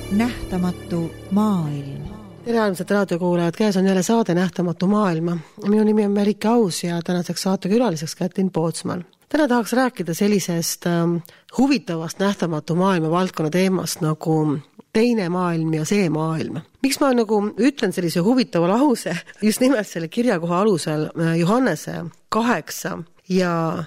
Nähtamatu maailm. Tere armsad raadiokuulajad, käes on jälle saade Nähtamatu maailma. Minu nimi on Merike Aus ja tänaseks saatekülaliseks Kätlin Pootsman. Täna tahaks rääkida sellisest huvitavast nähtamatu maailma valdkonna teemast nagu teine maailm ja see maailm. Miks ma ütlen sellise huvitava lause just nimelt selle kirjakoha alusel Johannese 8 ja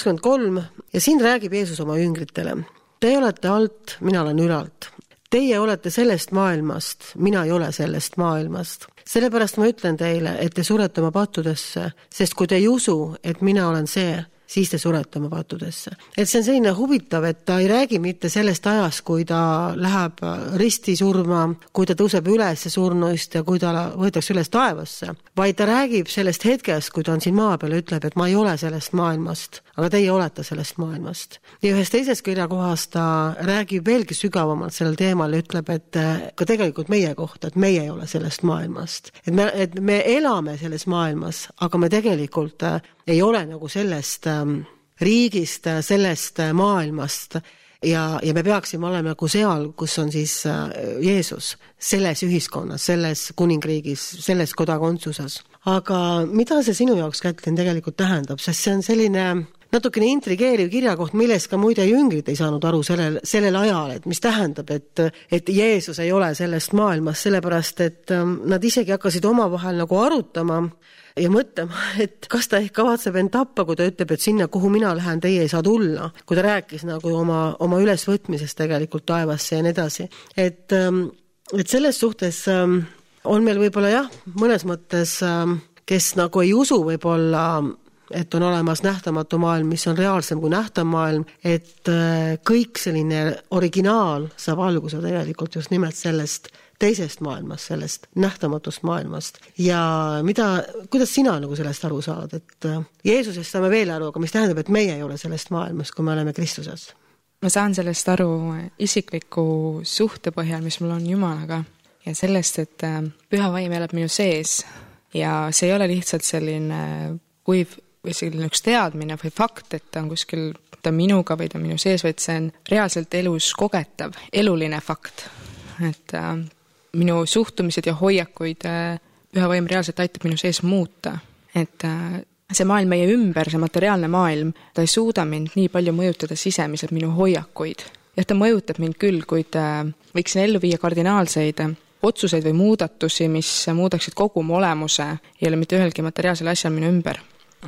23 ja siin räägib Jeesus oma jüngritele. Teie olete alt, mina olen ülalt. Teie olete sellest maailmast, mina ei ole sellest maailmast. Sellepärast ma ütlen teile, et te surete oma pattudesse, sest kui te ei usu, et mina olen see, siis te surete oma pattudesse. Et see on selline huvitav, et ta ei räägi mitte sellest ajast, kui ta läheb risti surma, kui ta tõuseb üles surnuist ja kui ta võetakse üles taevasse, vaid ta räägib sellest hetkest, kui ta on siin maa peal ja ütleb, et ma ei ole sellest maailmast, aga teie olete sellest maailmast. Ja ühes teises kirjakohas ta räägib veelgi sügavamalt sellel teemal ja ütleb, et ka tegelikult meie kohta, et meie ei ole sellest maailmast. Et me elame selles maailmas, aga me tegelikult ei ole nagu sellest riigist, sellest maailmast ja me peaksime olema nagu seal, kus on siis Jeesus, selles ühiskonnas, selles kuningriigis, selles kodakondsuses. Aga mida see sinu jaoks, Kätlin, tegelikult tähendab? Sest see on selline natukene intrigeeriv kirjakoht, millest ka muide jüngrid ei saanud aru sellel ajal, et mis tähendab, et Jeesus ei ole sellest maailmas, sellepärast, et nad isegi hakkasid omavahel nagu arutama ja mõtlema, et kas ta ehk kavatseb end tappa, kui ta ütleb, et sinna, kuhu mina lähen, teie ei saa tulla, kui ta rääkis nagu oma ülesvõtmisest tegelikult taevasse ja nii edasi. Et selles suhtes on meil võib-olla mõnes mõttes, kes nagu ei usu võib-olla, et on olemas nähtamatu maailm, mis on reaalsem kui nähtav maailm, et kõik selline originaal saab alguse tegelikult just nimelt sellest teisest maailmast, sellest nähtamatust maailmast. Ja kuidas sina nagu sellest aru saad? Et Jeesusest saame veel aru, aga mis tähendab, et meie ei ole sellest maailmast, kui me oleme Kristuses? Ma saan sellest aru isikliku suhte põhjal, mis mul on Jumalaga ja sellest, et püha vaim elab minu sees ja see ei ole lihtsalt selline kuiv või selline üks teadmine või fakt, et ta on kuskil ta minuga või ta minu sees, vaid see on reaalselt elus kogetav, eluline fakt. Et minu suhtumised ja hoiakuid püha vaim reaalselt aitab minu sees muuta. Et see maailm meie ümber, see materiaalne maailm, ta ei suuda mind nii palju mõjutada sisemiselt minu hoiakuid. Ja ta mõjutab mind küll, kuid võiksin ellu viia kardinaalseid otsuseid või muudatusi, mis muudaksid kogu mu olemuse, ei ole mitte ühelgi materiaalsel asjal minu ümber.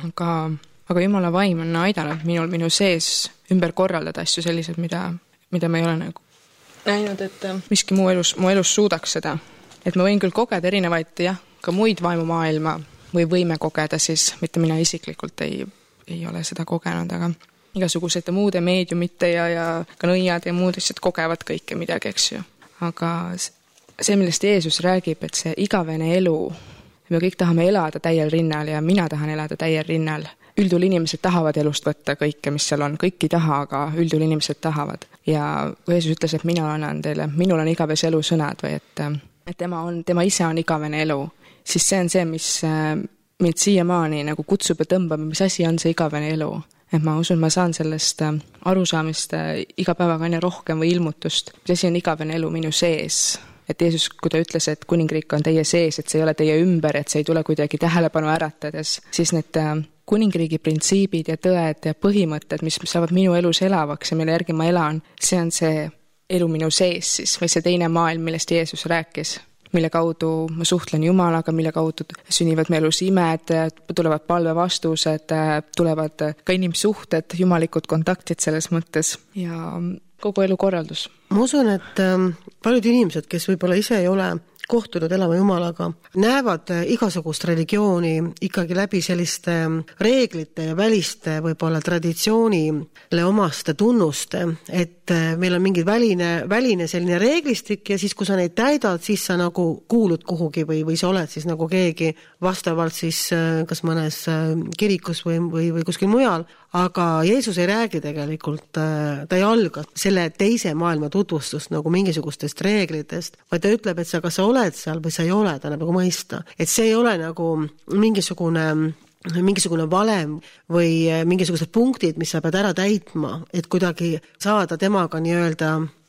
Aga Jumala vaim on aidanud minu sees ümber korraldada asju sellised, mida ma ei ole nagu näinud, et miski mu elus suudaks seda. Et ma võin küll kogeda erinevaid, ka muid vaimumaailma või võime kogeda, siis mitte mina isiklikult ei ole seda kogenud, aga igasugused muude meediumite ja ka nõiad ja muud asjad kogevad kõike midagi, eks ju. Aga see, millest Jeesus räägib, et see igavene elu, me kõik tahame elada täiel rinnal ja mina tahan elada täiel rinnal. Üldjuhul inimesed tahavad elust võtta kõike, mis seal on. Kõik ei taha, aga üldjuhul inimesed tahavad. Ja kui Jeesus ütles, et mina annan teile, minul on igavese elu sõnad või et tema ise on igavene elu, siis see on see, mis mind siiamaani nagu kutsub ja tõmbab, mis asi on see igavene elu. Et ma usun, ma saan sellest arusaamist iga päevaga aina rohkem või ilmutust, mis asi on igavene elu minu sees. Et Jeesus, kui ta ütles, et kuningriik on teie sees, et see ei ole teie ümber, et see ei tule kuidagi tähelepanu äratades, siis need kuningriigi printsiibid ja tõed ja põhimõtted, mis saavad minu elus elavaks ja mille järgi ma elan, see on see elu minu sees siis, või see teine maailm, millest Jeesus rääkis, mille kaudu ma suhtlen Jumalaga, mille kaudu sünnivad me elus imed, tulevad palvevastused, tulevad ka inimsuhted, jumalikud kontaktid selles mõttes ja kogu elu korraldus. Ma usun, et paljud inimesed, kes võib-olla ise ei ole kohtunud elama Jumalaga, näevad igasugust religiooni ikkagi läbi selliste reeglite ja väliste võib-olla traditsioonile omaste tunnuste, et meil on mingi väline selline reeglistik ja siis, kui sa neid täidad, siis sa nagu kuulud kuhugi või sa oled siis nagu keegi vastavalt siis kas mõnes kirikus või kuskil mujal, aga Jeesus ei räägi tegelikult, ta ei alga selle teise maailma tutvustust nagu mingisugustest reeglitest, vaid ta ütleb, et kas sa oled seal või sa ei ole, ta nagu mõista. Et see ei ole nagu mingisugune valem või mingisugused punktid, mis sa pead ära täitma, et kuidagi saada temaga nii-öelda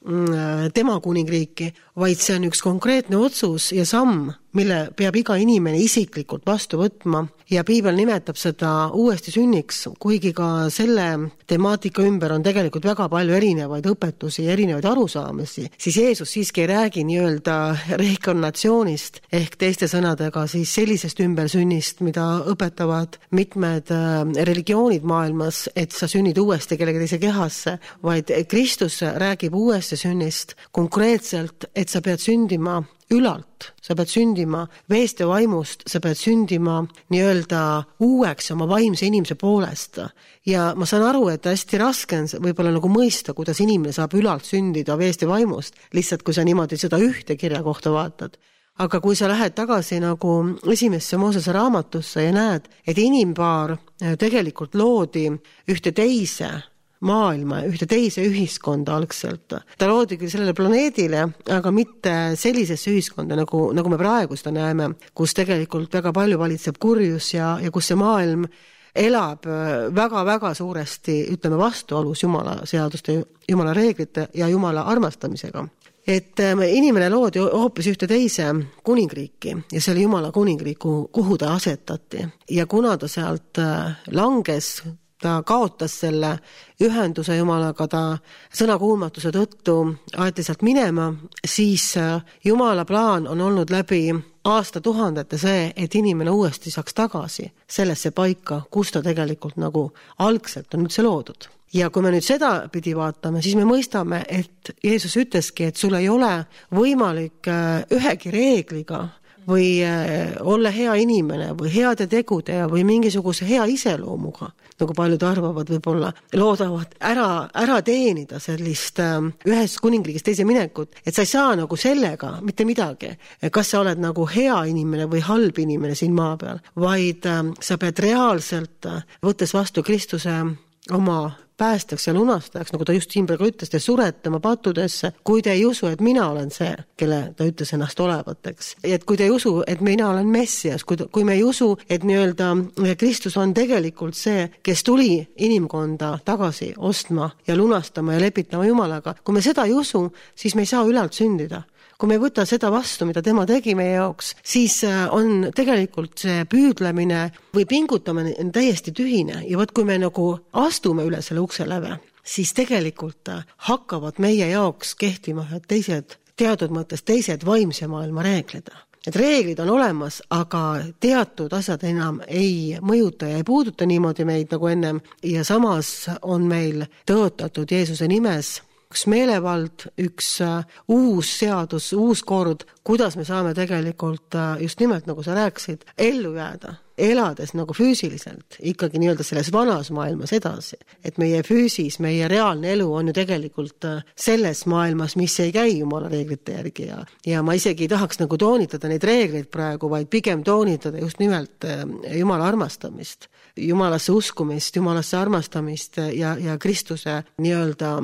tema kuningriiki, vaid see on üks konkreetne otsus ja samm, mille peab iga inimene isiklikult vastu võtma ja piibel nimetab seda uuesti sünniks, kuigi ka selle temaatika ümber on tegelikult väga palju erinevaid õpetusi ja erinevaid arusaamisi, siis Jeesus siiski ei räägi nii-öelda reinkarnatsioonist ehk teiste sõnadega siis sellisest ümbersünnist, mida õpetavad mitmed religioonid maailmas, et sa sünnid uuesti kellegi teise kehasse, vaid Kristus räägib uuesti sünnist konkreetselt, et sa pead sündima ülalt, sa pead sündima veest ja vaimust, sa pead sündima nii-öelda uueks oma vaimse inimese poolest. Ja ma saan aru, et hästi raske on võib-olla nagu mõista, kuidas inimene saab ülalt sündida veest ja vaimust, lihtsalt kui sa niimoodi seda ühte kirja kohta vaatad. Aga kui sa lähed tagasi nagu esimesse Moosese raamatusse ja näed, et inimpaar tegelikult loodi ühte teise maailma, ühte teise ühiskonda algselt. Ta loodi küll sellele planeedile, aga mitte sellisesse ühiskonda, nagu me praegu seda näeme, kus tegelikult väga palju valitseb kurjus ja kus see maailm elab väga-väga suuresti, ütleme, vastuolus Jumala seaduste, Jumala reeglite ja Jumala armastamisega. Et inimene loodi hoopis ühte teise kuningriiki ja see oli Jumala kuningriik, kuhu ta asetati. Ja kuna ta sealt langes, ta kaotas selle ühenduse Jumalaga, ta sõnakuulmatuse tõttu aeti sealt minema, siis Jumala plaan on olnud läbi aastatuhandete see, et inimene uuesti saaks tagasi sellesse paika, kus ta tegelikult nagu algselt on üldse loodud. Ja kui me nüüd seda pidi vaatame, siis me mõistame, et Jeesus ütleski, et sul ei ole võimalik ühegi reegliga või olla hea inimene või heade tegude või mingisuguse hea iseloomuga, nagu paljud arvavad võib-olla, loodavad ära teenida sellist ühes kuningriigis teise minekut, et sa ei saa nagu sellega mitte midagi, kas sa oled nagu hea inimene või halb inimene siin maa peal, vaid sa pead reaalselt, võttes vastu Kristuse oma päästaks ja lunastajaks, nagu ta just siin praegu ütles, te surete oma pattudesse, kui te ei usu, et mina olen see, kelle ta ütles ennast olevateks. Et kui te ei usu, et mina olen Messias, kui me ei usu, et nii-öelda Kristus on tegelikult see, kes tuli inimkonda tagasi ostma ja lunastama ja lepitama Jumalaga, kui me seda ei usu, siis me ei saa ülalt sündida. Kui me ei võta seda vastu, mida tema tegi meie jaoks, siis on tegelikult see püüdlemine või pingutamine täiesti tühine. Ja võt, kui me nagu astume üle selle ukse läve, siis tegelikult hakkavad meie jaoks kehtima teised, teatud mõttes teised vaimse maailma reeglid. Et reeglid on olemas, aga teatud asjad enam ei mõjuta ja ei puuduta niimoodi meid nagu ennem. Ja samas on meil tõotatud Jeesuse nimes üks meelevald, üks uus seadus, uus kord, kuidas me saame tegelikult just nimelt, nagu sa rääkisid, ellu jääda, elades nagu füüsiliselt, ikkagi nii-öelda selles vanas maailmas edasi. Et meie füüsis, meie reaalne elu on ju tegelikult selles maailmas, mis ei käi Jumala reeglite järgi ja ma isegi ei tahaks nagu toonitada neid reegleid praegu, vaid pigem toonitada just nimelt Jumala armastamist, Jumalasse uskumist, Jumalasse armastamist ja Kristuse nii-öelda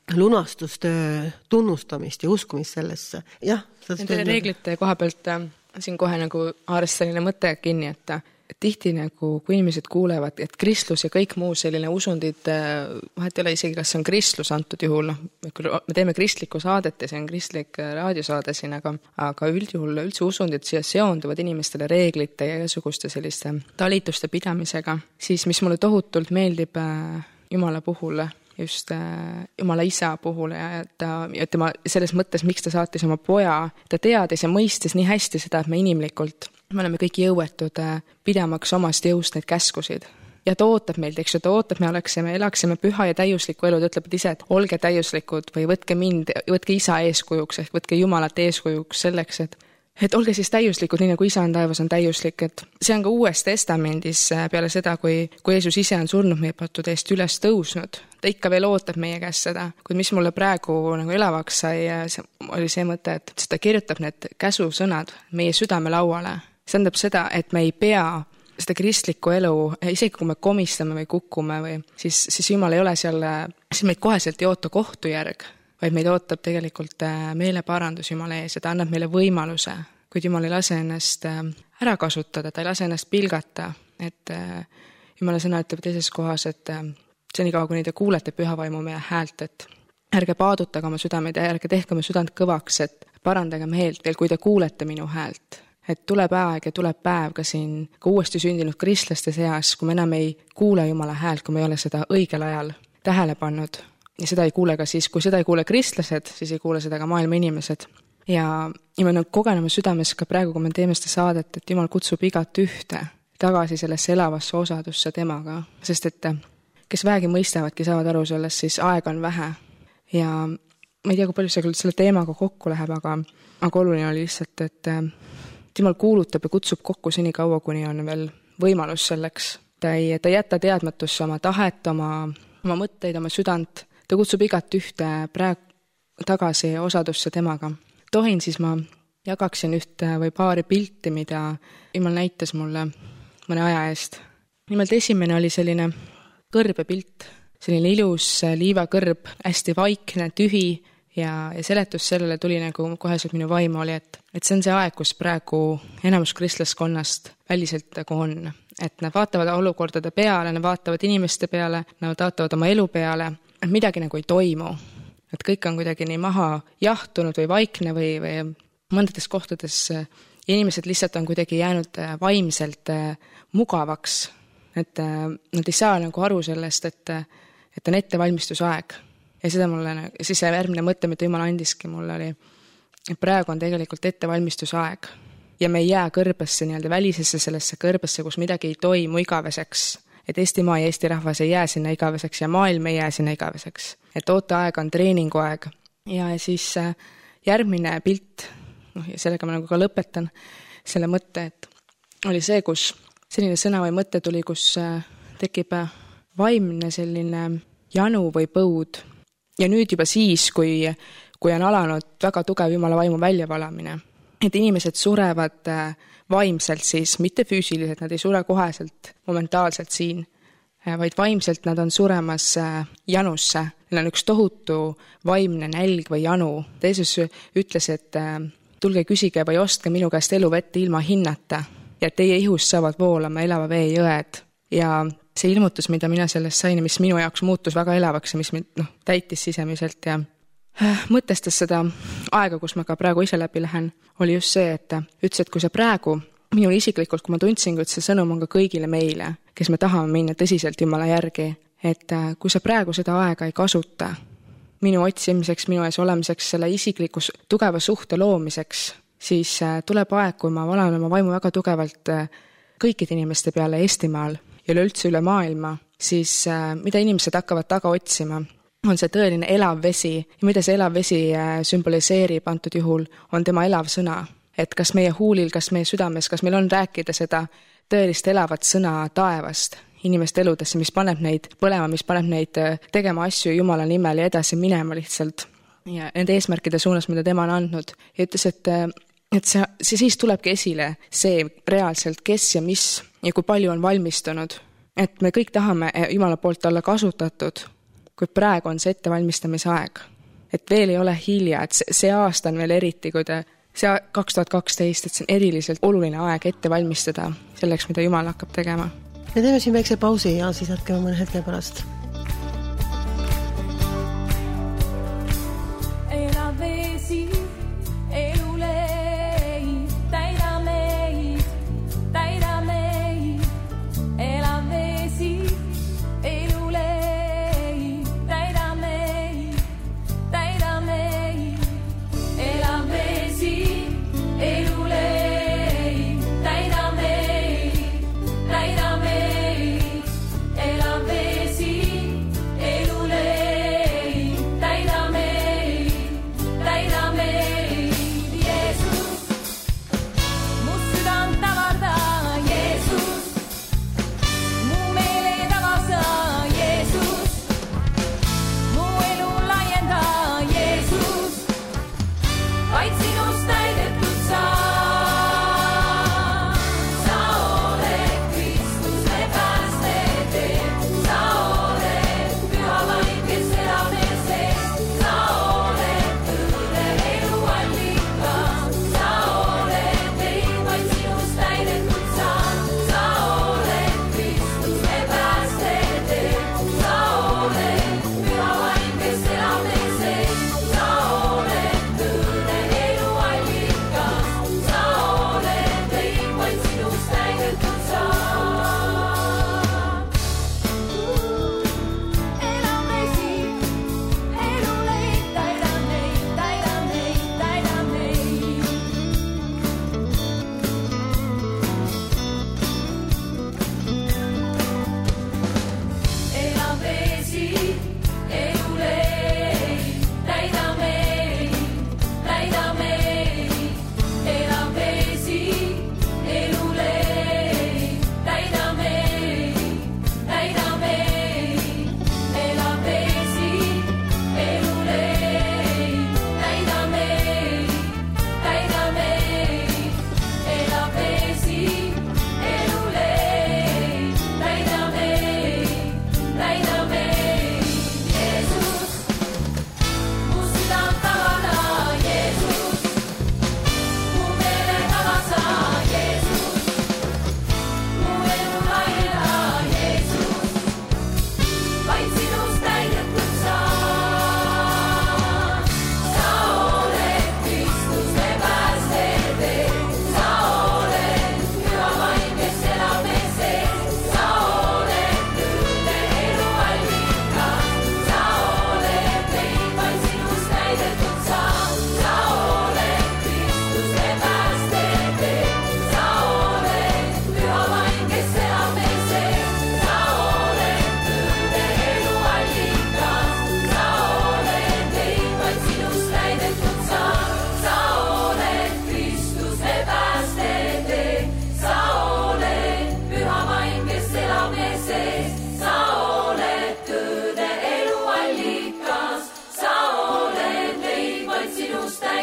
lunastustöö tunnustamist ja uskumist sellesse. Jah, nende reeglite koha pealt siin kohe nagu haaras selline mõte kinni, et tihti nagu, kui inimesed kuulevad, et kristlus ja kõik muu selline usundid, vahet ei ole isegi, kas see on kristlus antud juhul, me teeme kristlikku saadet ja see on kristlik raadiosaade siin, aga üldjuhul üldse usundid siia seonduvad inimestele reeglite ja igasuguste selliste talituste pidamisega, siis mis mulle tohutult meeldib Jumala puhul, just Jumala isa puhul ja tema selles mõttes, miks ta saatis oma poja, ta teadis ja mõistis nii hästi seda, et me inimlikult, me oleme kõik jõuetud pidamaks omast jõust neid käskusid. Ja ta ootab meilt, eks ju, ta ootab, me elaksime püha ja täiuslikku elu, ta ütleb, et ise, et olge täiuslikud või võtke isa eeskujuks ehk võtke Jumalat eeskujuks selleks, et olge siis täiuslikud, nii nagu isa on taevas on täiuslik, et see on ka Uues Testamendis peale seda, kui Jeesus ise on surnud meie pattude eest üles tõusnud. Ta ikka veel ootab meie käest seda, kuid mis mulle praegu nagu elavaks sai, oli see mõte, et ta kirjutab need käsusõnad meie südamelauale. See tähendab seda, et me ei pea seda kristlikku elu, isegi kui me komistame või kukume, siis Jumal ei ole seal, siis meid koheselt ei oota kohtujärg, vaid meid ootab tegelikult meeleparandus Jumala ees ja ta annab meile võimaluse, kuid Jumal ei lase ennast ära kasutada, ta ei lase ennast pilgata, et Jumala sõna ütleb teises kohas, et see nii kaua, kuni te kuulete pühavaimu meie häält, ärge paadutage oma südameid ja ärge tehke oma südant kõvaks, et parandage meelt veel, kui te kuulete minu häält. Et tuleb aeg ja tuleb päev ka siin ka uuesti sündinud kristlaste seas, kui me enam ei kuule Jumala häält, kui me ei ole seda õigel ajal tähele pannud. Ja seda ei kuule ka siis, kui seda ei kuule kristlased, siis ei kuule seda ka maailma inimesed. Ja ma olen kogenema südames ka praegu, kui me teeme seda saadet, et Jumal kutsub igat ühte tagasi sellesse elavasse osadusse temaga, sest et kes vähegi mõistavadki, saavad aru sellest, siis aega on vähe. Ja ma ei tea, kui palju see küll selle teemaga kokku läheb, aga oluline oli lihtsalt, et Jumal kuulutab ja kutsub kokku seni kaua, kuni on veel võimalus selleks. Ta ei jäta teadmatusse oma tahet, oma mõtteid, oma südant. Ta kutsub igat ühte praegu tagasi osadusse temaga. Tohin, siis ma jagaksin ühte või paari pilti, mida Jumal näitas mulle mõne aja eest. Nimelt esimene oli selline kõrbepilt, selline ilus liivakõrb, hästi vaikne, tühi ja seletus sellele tuli nagu koheselt minu vaimu oli, et see on see aeg, kus praegu enamus kristlaskonnast väliselt nagu on. Et nad vaatavad olukordade peale, nad vaatavad inimeste peale, nad vaatavad oma elu peale, et midagi nagu ei toimu. Et kõik on kuidagi nii maha jahtunud või vaikne või mõndates kohtades inimesed lihtsalt on kuidagi jäänud vaimselt mugavaks. Et nad ei saa nagu aru sellest, et on ettevalmistusaeg. Ja seda mulle, siis see järgmine mõte, mida Jumal andiski mulle oli, et praegu on tegelikult ettevalmistusaeg. Ja me ei jää kõrbesse, nii-öelda välisesse sellesse kõrbesse, kus midagi ei toimu igaveseks. Et Eestimaa ja Eesti rahvas ei jää sinna igaveseks ja maailm ei jää sinna igaveseks. Et ooteaeg on treeninguaeg. Ja siis järgmine pilt, ja sellega ma nagu ka lõpetan selle mõtte, et oli see, kus selline sõna või mõte tuli, kus tekib vaimne selline janu või põud. Ja nüüd juba siis, kui on alanud väga tugev Jumala vaimu väljavalamine, et inimesed surevad vaimselt siis, mitte füüsiliselt, nad ei sure koheselt, momentaalselt siin, vaid vaimselt nad on suremas janusse. Neil on üks tohutu vaimne nälg või janu. Jeesus ütles, et tulge küsige või ostke minu käest eluvett ilma hinnata ja teie ihust saavad voolama elava vee jõed. Ja see ilmutus, mida mina sellest sain ja mis minu jaoks muutus väga elavaks ja mis täitis sisemiselt ja mõtestas seda aega, kus ma ka praegu ise läbi lähen, oli just see, et ütles, et kui sa praegu, minul isiklikult, kui ma tundsin, et see sõnum on ka kõigile meile, kes me tahame minna tõsiselt Jumala järgi, et kui sa praegu seda aega ei kasuta minu otsimiseks, minu ees olemiseks, selle isikliku tugeva suhte loomiseks, siis tuleb aeg, kui ma valan oma vaimu väga tugevalt kõikide inimeste peale Eestimaal ja üleüldse üle maailma, siis mida inimesed hakkavad taga otsima, on see tõeline elav vesi. Ja mida see elav vesi sümboliseerib antud juhul, on tema elav sõna. Et kas meie huulil, kas meie südames, kas meil on rääkida seda tõelist elavat sõna taevast inimeste eludesse, mis paneb neid põlema, mis paneb neid tegema asju Jumala nimel ja edasi minema lihtsalt. Ja nende eesmärkide suunas, mida tema on andnud. Ja ütles, et see siis tulebki esile see reaalselt, kes ja mis ja kui palju on valmistunud. Et me kõik tahame Jumala poolt olla kasutatud, kui praegu on see ettevalmistamise aeg. Et veel ei ole hilja, et see aasta on veel eriti, kui see 2012, et see on eriliselt oluline aeg ette valmistada selleks, mida Jumal hakkab tegema. Me teeme siin väikse pausi ja siis jätkame mõne hetke pärast.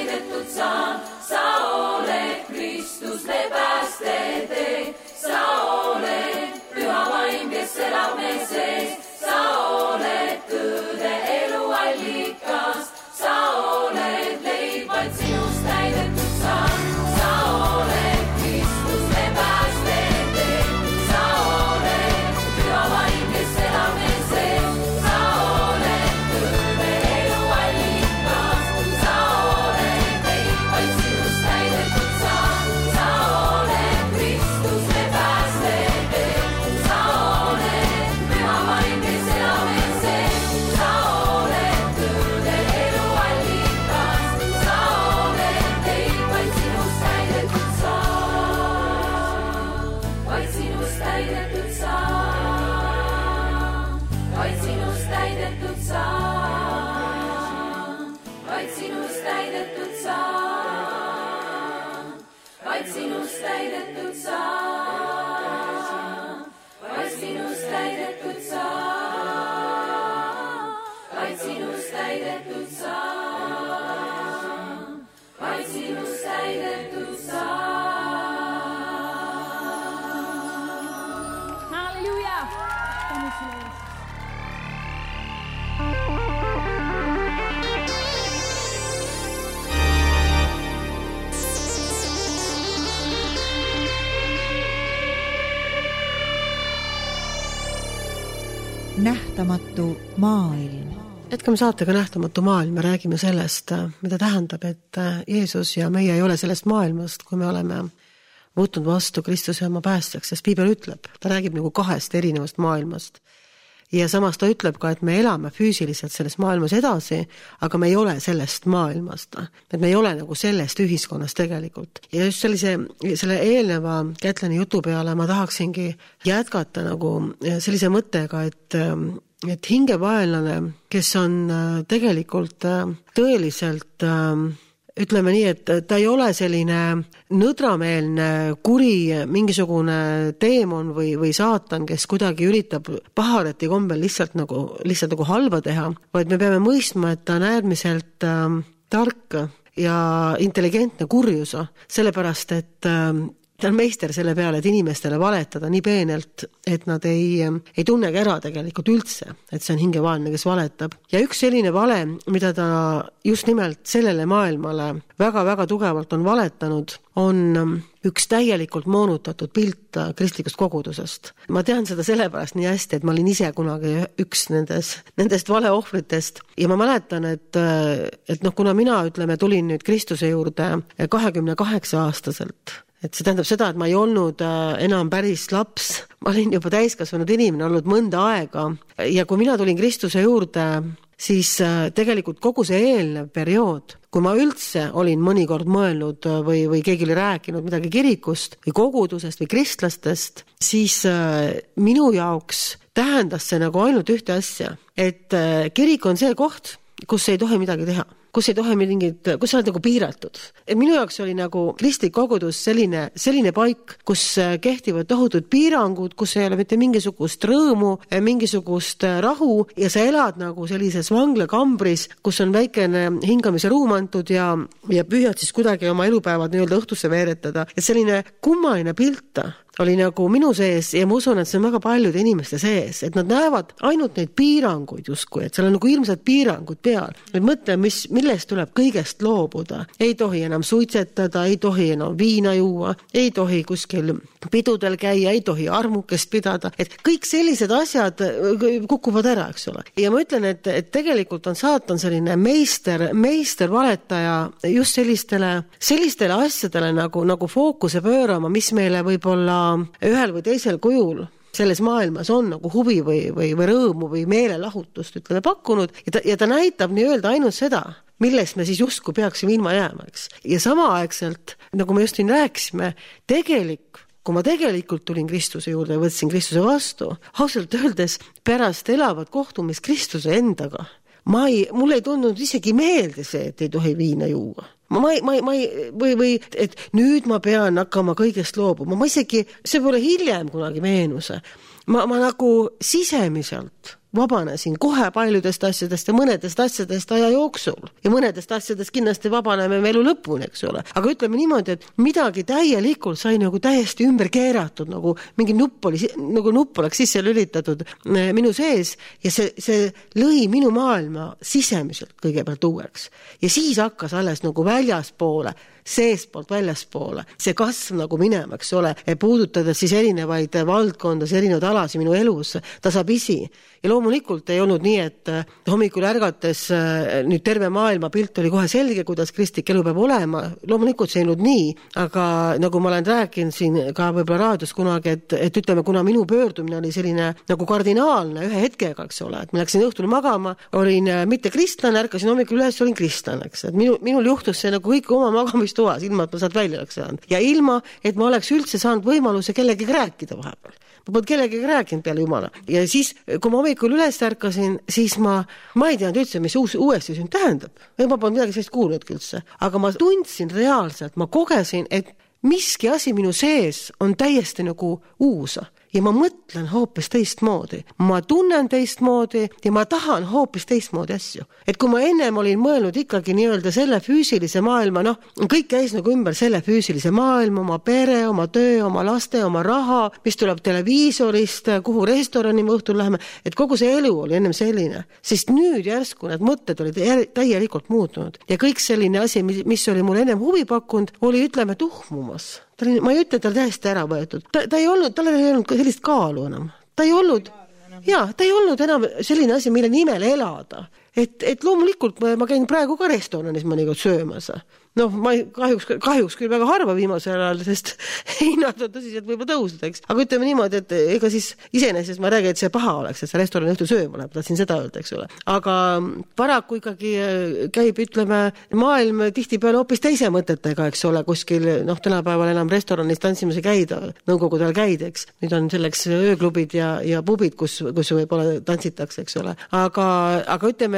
täidetud saan. Sa oled Kristus, me päästetee. Sa oled püha vaim, kes elab me sees. Sa oled tõde eluallikas. Sa oled leib, vaid sinust täidetud saan. Sa oled Kristus, me päästetee. Sa oled püha vaim, kes elab me sees. Sa oled tõde eluallikas. Sa oled leib, vaid sinust täidetud saan. Sa oled Kristus, me päästetee. Sa oled püha vaim, kes elab me sees. Sa oled tõde eluallikas. Sa oled leib, vaid sinust täidetud saan. Vaid sinust täidetud saan. Vaid sinust täidetud saan. Vaid sinust täidetud saan. Vaid sinust täidetud saan. Vaid sinust täidetud saan. Vaid sinust täidetud saan. Vaid sinust täidetud saan. Halleluja! Nähtamatu maailm. Jätkame saatega Nähtamatu maailm ja räägime sellest, mida tähendab, et Jeesus ja meie ei ole sellest maailmast, kui me oleme võtnud vastu Kristuse oma päästjaks, sest Piibel ütleb, ta räägib nagu kahest erinevast maailmast. Ja samas ta ütleb ka, et me elame füüsiliselt selles maailmas edasi, aga me ei ole sellest maailmast. Et me ei ole nagu sellest ühiskonnast tegelikult. Ja just selle eelneva Kätlani jutu peale ma tahaksingi jätkata nagu sellise mõttega, et hingevaenlane, kes on tegelikult tõeliselt ütleme nii, et ta ei ole selline nõdrameelne, kuri, mingisugune teemon või saatan, kes kuidagi üritab pahareti kombel lihtsalt nagu halba teha, vaid me peame mõistma, et ta on äärmiselt tark ja intelligentne kurjusa, sellepärast, et ta on meister selle peale, et inimestele valetada nii peenelt, et nad ei tunnegi ära tegelikult üldse, et see on hingevaenlane, kes valetab. Ja üks selline vale, mida ta just nimelt sellele maailmale väga-väga tugevalt on valetanud, on üks täielikult moonutatud pilt kristlikust kogudusest. Ma tean seda sellepärast nii hästi, et ma olin ise kunagi üks nendest valeohvritest ja ma mäletan, et kuna mina, tulin nüüd Kristuse juurde 28-aastaselt, et see tähendab seda, et ma ei olnud enam päris laps, ma olin juba täiskasvanud inimene olnud mõnda aega ja kui mina tulin Kristuse juurde, siis tegelikult kogu see eelnev periood, kui ma üldse olin mõnikord mõelnud või keegi oli rääkinud midagi kirikust või kogudusest või kristlastest, siis minu jaoks tähendas see nagu ainult ühte asja, et kirik on see koht, kus ei tohi midagi teha, kus ei tohi kus sa oled nagu piiratud. Et minu jaoks oli nagu kristlik kogudus selline paik, kus kehtivad tohutud piirangud, kus ei ole mitte mingisugust rõõmu, mingisugust rahu ja sa elad nagu sellises vanglakambris, kus on väikene hingamise ruum antud ja püüad siis kuidagi oma elupäevad nii-öelda õhtusse veeretada. Et selline kummaline pilt oli nagu minu sees ja ma usun, et see on väga paljude inimeste sees, et nad näevad ainult neid piiranguid justkui, et seal on nagu ilmselt piirangud peal. Et mõtle, millest tuleb kõigest loobuda. Ei tohi enam suitsetada, ei tohi enam viina juua, ei tohi kuskil pidudel käia, ei tohi armukest pidada. Et kõik sellised asjad kukuvad ära, eks ole. Ja ma ütlen, et tegelikult on saatan selline meister valetaja just sellistele asjadele nagu fookuse pöörama, mis meile võib-olla ühel või teisel kujul selles maailmas on nagu huvi või rõõmu või meelelahutust pakkunud ja ta näitab nii-öelda ainult seda, millest me siis justkui peaksime ilma jääma, eks. Ja samaaegselt, nagu me just siin rääkisime, kui ma tegelikult tulin Kristuse juurde ja võtsin Kristuse vastu, ausalt öeldes pärast elavat kohtumist Kristuse endaga, mul ei tundunud isegi meelde see, et ei tohi viina juua. Või et nüüd ma pean hakkama kõigest loobuma. Ma isegi, see pole hiljem kunagi meenuse. ma nagu sisemiselt vabanesin kohe paljudest asjadest ja mõnedest asjadest aja jooksul. Ja mõnedest asjadest kindlasti vabaneme me elu lõpuni, eks ole. Aga ütleme niimoodi, et midagi täielikult sai nagu täiesti ümber keeratud, nagu mingi nupp oleks sisse lülitatud minu sees ja see lõi minu maailma sisemiselt kõigepealt uueks. Ja siis hakkas alles nagu väljaspoole, seestpoolt väljaspoole. See kasv nagu minema, eks ole, puudutades siis erinevaid valdkondas, erinevaid alasi minu elus tasapisi. Ja loomulikult ei olnud nii, et hommikul ärgates nüüd terve maailma pilt oli kohe selge, kuidas kristlik elu peab olema. Loomulikult see ei olnud nii, aga nagu ma olen rääkinud siin ka võib-olla raadios kunagi, et ütleme, kuna minu pöördumine oli selline nagu kardinaalne ühe hetkega, eks ole, et ma läksin õhtul magama, olin mitte kristlane, ärkasin hommikul üles, olin kristlane, eks. Et minul juhtus see nagu kõik oma magamistoas, ilma, et ma sealt välja oleks saanud. Ja ilma, et ma oleks üldse saanud võimaluse kellegagi rääkida vahepeal. Ma polnud kellegagi rääkinud peale Jumala. Ja siis, kui ma hommikul üles ärkasin, siis ma ei teadnud üldse, mis uuesti siin tähendab. Ma polnud midagi sellist kuulnud üldse. Aga ma tundsin reaalselt, ma kogesin, et miski asi minu sees on täiesti nagu uusa. Ja ma mõtlen hoopis teistmoodi. Ma tunnen teistmoodi ja ma tahan hoopis teistmoodi asju. Et kui ma ennem olin mõelnud ikkagi nii-öelda selle füüsilise maailma, kõik käis nagu ümber selle füüsilise maailma, oma pere, oma töö, oma laste, oma raha, mis tuleb televiisorist, kuhu restorani me õhtul läheme, et kogu see elu oli ennem selline. Sest nüüd järsku need mõtted olid täielikult muutunud. Ja kõik selline asi, mis oli mul ennem huvi pakkunud, oli, ütleme, tuhmumas. Ma ei ütle, et ta täiesti ära võetud. Ta ei olnud sellist kaalu enam. Ta ei olnud enam selline asi, mille nimel elada. Et loomulikult ma käin praegu ka restoranis mõnikord söömas. Ma kahjuks küll väga harva viimasel ajal, sest hinnad on tõsiselt võib-olla tõusnud, eks. Aga ütleme niimoodi, et ega siis iseenesest ma räägin, et see paha oleks, et see restorani õhtul sööma läheb, tahtsin seda öelda, eks ole. Aga paraku ikkagi käib, ütleme, maailm tihtipeale hoopis teise mõtetega, eks ole, kuskil, tänapäeval enam restoranis tantsimise käida, nõukogudel käida, eks. Nüüd on selleks ööklubid ja pubid, kus võib-olla tantsitakse, eks ole. Aga ütleme,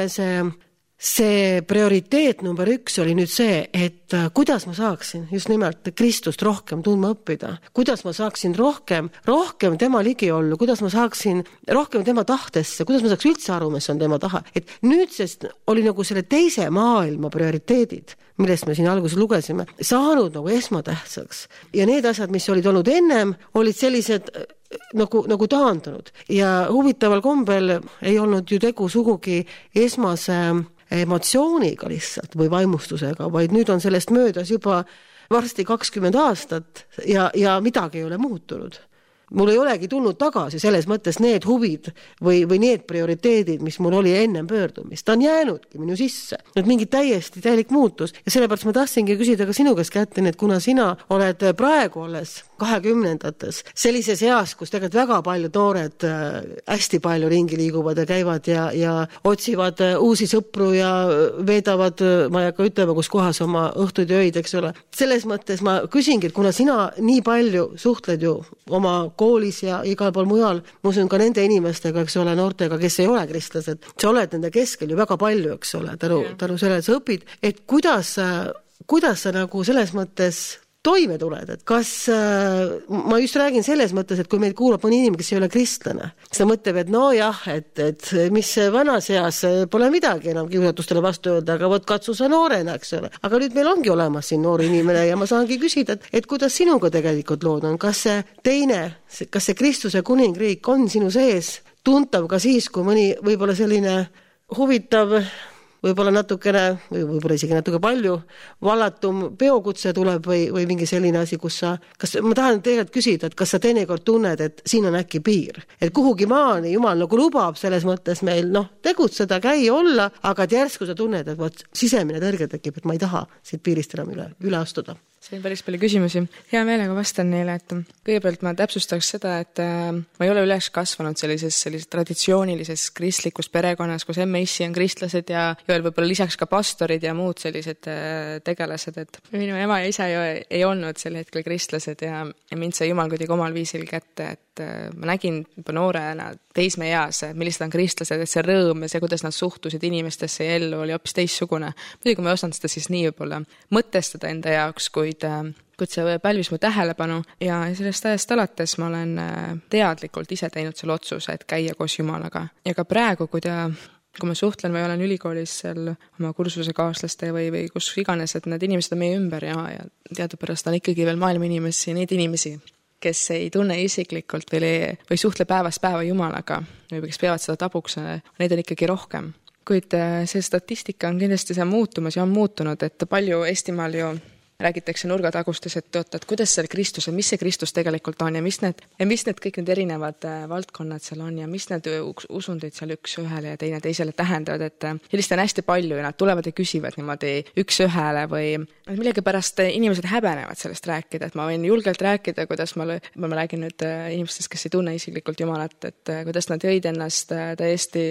see prioriteet number 1 oli nüüd see, et kuidas ma saaksin just nimelt Kristust rohkem tundma õppida, kuidas ma saaksin rohkem tema ligi olla, kuidas ma saaksin rohkem tema tahtesse, kuidas ma saaks üldse aru, mis on tema taha. Et nüüdsest oli nagu selle teise maailma prioriteedid, millest me siin alguses lugesime, saanud nagu esmatähtsaks. Ja need asjad, mis olid olnud ennem, olid sellised nagu taandunud. Ja huvitaval kombel ei olnud ju tegu sugugi esmase emotsiooniga lihtsalt või vaimustusega, vaid nüüd on sellest möödas juba varsti 20 aastat ja midagi ei ole muutunud. Mul ei olegi tulnud tagasi selles mõttes need huvid või need prioriteedid, mis mul oli ennem pöördumist. Ta on jäänudki minu sisse. Nüüd mingi täielik muutus. Ja sellepärast ma tahtsingi küsida ka sinu käest kätte, et kuna sina oled praegu alles 20-ndates sellises eas, kus tegelikult väga palju noored hästi palju ringi liiguvad ja käivad ja otsivad uusi sõpru ja veedavad, ma ei hakka ütlema, kus kohas oma õhtuid ja öid, eks ole. Selles mõttes ma küsingi, et kuna sina nii palju suhtled ju oma koolis ja igal pool mujal, ma usun ka nende inimestega, eks ole, noortega, kes ei ole kristlased, sa oled nende keskel ju väga palju, eks ole, tänu sellele sa õpid, et kuidas sa nagu selles mõttes toime tuled, et kas, ma just räägin selles mõttes, et kui meid kuulab mõni inimene, kes ei ole kristlane, siis ta mõtleb, et et mis vanas eas pole midagi enam kiusatustele vastu öelda, aga katsu sa noorena, eks ole. Aga nüüd meil ongi olemas siin noor inimene ja ma saangi küsida, et kuidas sinuga tegelikult lood on, kas see Kristuse kuningriik on sinu sees tuntav ka siis, kui mõni võib-olla selline huvitav võib-olla natukene, või võib-olla isegi natuke palju vallatum peokutse tuleb või mingi selline asi, ma tahan tegelikult küsida, et kas sa teinekord tunned, et siin on äkki piir, et kuhugi maani Jumal nagu lubab selles mõttes meil tegutseda, käia, olla, aga et järsku sa tunned, et sisemine tõrge tekib, et ma ei taha siit piirist enam üle astuda. See on päris palju küsimusi. Hea meelega vastan neile, et kõigepealt ma täpsustaks seda, et ma ei ole üles kasvanud sellises traditsioonilises kristlikus perekonnas, kus emme-issi on kristlased ja veel võib-olla lisaks ka pastorid ja muud sellised tegelased, et minu ema ja isa ei olnud sel hetkel kristlased ja mind sai Jumal kuidagi omal viisil kätte, et ma nägin juba noorena teismeeas, millised on kristlased, et see rõõm ja see, kuidas nad suhtusid inimestesse ja ellu oli hoopis teissugune. Muidugi ma ei osanud seda siis nii võib-olla mõtestada enda jaoks, kuid kuid see pälvis mu tähelepanu ja sellest ajast alates ma olen teadlikult ise teinud selle otsuse, et käia koos Jumalaga. Ja ka praegu, kui ma suhtlen või olen ülikoolis seal oma kursusekaaslaste või kus iganes, et need inimesed on meie ümber ja teadupärast on ikkagi veel maailma inimesi, neid inimesi, kes ei tunne isiklikult või suhtle päevast päeva Jumalaga või kes peavad seda tabuks, neid on ikkagi rohkem. Kuid see statistika on kindlasti see muutumas ja on muutunud, et palju Eestimaal ju räägitakse nurgatagustes, et kuidas seal Kristus, mis see Kristus tegelikult on ja mis need kõik need erinevad valdkonnad seal on ja mis need usundid seal üks ühele ja teine teisele tähendavad, et sellist on hästi palju ja nad tulevad ja küsivad niimoodi üks ühele või millegipärast inimesed häbenevad sellest rääkida, et ma võin julgelt rääkida, kuidas ma räägin nüüd inimestest, kes ei tunne isiklikult Jumalat, et kuidas nad jõid ennast täiesti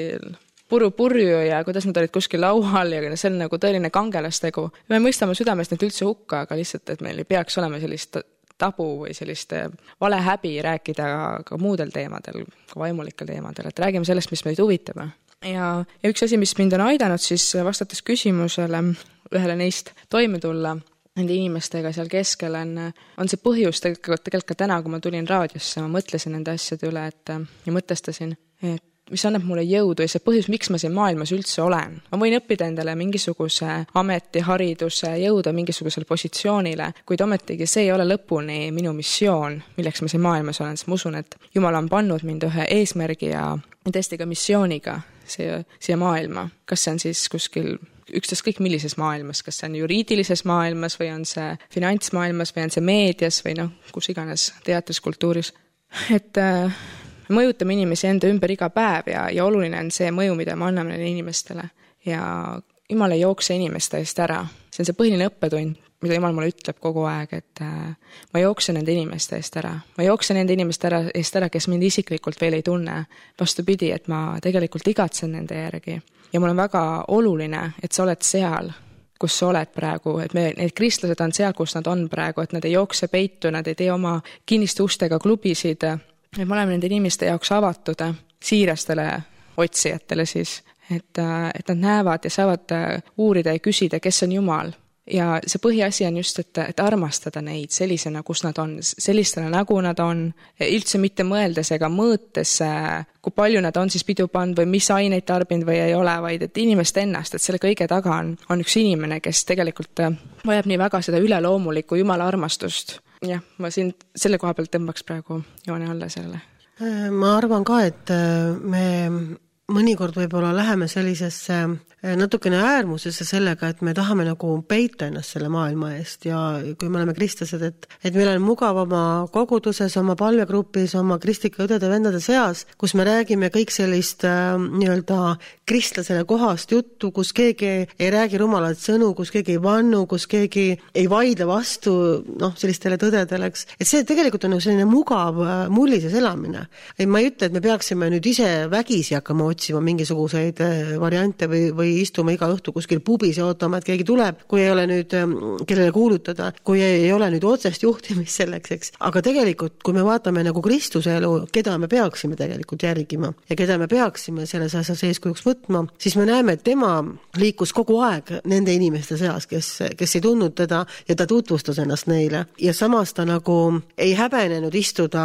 purju ja kuidas nad olid kuskil laual ja see on nagu tõeline kangelastegu. Me mõistame südamest neid üldse hukka, aga lihtsalt, et meil ei peaks olema sellist tabu või sellist valehäbi rääkida ka muudel teemadel, ka vaimulikel teemadel, et räägime sellest, mis meid huvitab. Ja üks asi, mis mind on aidanud siis vastates küsimusele ühele neist toime tulla nende inimestega seal keskel on see põhjus tegelikult ka täna, kui ma tulin raadiosse, ma mõtlesin nende asjade üle ja mõtestasin, et mis annab mulle jõudu ja see põhjus, miks ma siin maailmas üldse olen. Ma võin õppida endale mingisuguse ameti, hariduse, jõuda mingisugusele positsioonile, kuid ometigi see ei ole lõpuni minu missioon, milleks ma siin maailmas olen, sest ma usun, et Jumal on pannud mind ühe eesmärgi ja tõesti ka missiooniga siia maailma. Kas see on siis kuskil ükstaskõik millises maailmas, kas see on juriidilises maailmas või on see finantsmaailmas või on see meedias või kus iganes teatris, kultuuris. Et mõjutame inimesi enda ümber iga päev ja oluline on see mõju, mida me anname neile inimestele. Ja Jumal ei jookse inimeste eest ära. See on see põhiline õppetund, mida Jumal mulle ütleb kogu aeg, et ma jooksen nende inimeste eest ära. Ma jooksen nende inimeste eest ära, kes mind isiklikult veel ei tunne. Vastupidi, et ma tegelikult igatsen nende järgi. Ja mul on väga oluline, et sa oled seal, kus sa oled praegu, et need kristlased on seal, kus nad on praegu, et nad ei jookse peitu, nad ei tee oma kinniste ustega klubisid, et me oleme nende inimeste jaoks avatud siirastele otsijatele siis, et nad näevad ja saavad uurida ja küsida, kes on Jumal. Ja see põhiasi on just, et armastada neid sellisena, kus nad on, sellistena nagu nad on, üldse mitte mõeldes ega mõõtes, kui palju nad on siis pidu pannud või mis aineid tarbinud või ei ole, vaid et inimest ennast, et selle kõige taga on üks inimene, kes tegelikult vajab nii väga seda üleloomulikku Jumala armastust. Jah, ma siin selle koha pealt tõmbaks praegu joone alla sellele. Ma arvan ka, et me mõnikord võib-olla läheme sellisesse natukene äärmusesse sellega, et me tahame nagu peita ennast selle maailma eest ja kui me oleme kristlased, et meil on mugav oma koguduses, oma palvegrupis, oma kristlike õdede vendade seas, kus me räägime kõik sellist nii-öelda kristlasele kohast juttu, kus keegi ei räägi rumalaid sõnu, kus keegi ei vannu, kus keegi ei vaidle vastu sellistele tõdedele, eks. Et see tegelikult on selline mugav mullises elamine. Ma ei ütle, et me peaksime nüüd ise vägisi hakkama otsima mingisuguseid variante või istuma iga õhtu kuskil pubis ja ootama, et keegi tuleb, kui ei ole nüüd kellele kuulutada, kui ei ole nüüd otsest juhtimist selleks, eks. Aga tegelikult, kui me vaatame nagu Kristuse elu, keda me peaksime tegelikult järgima ja keda me peaksime selles asjas eeskujuks võtma, siis me näeme, et tema liikus kogu aeg nende inimeste seas, kes ei tundnud teda ja ta tutvustas ennast neile. Ja samas ta nagu ei häbenenud istuda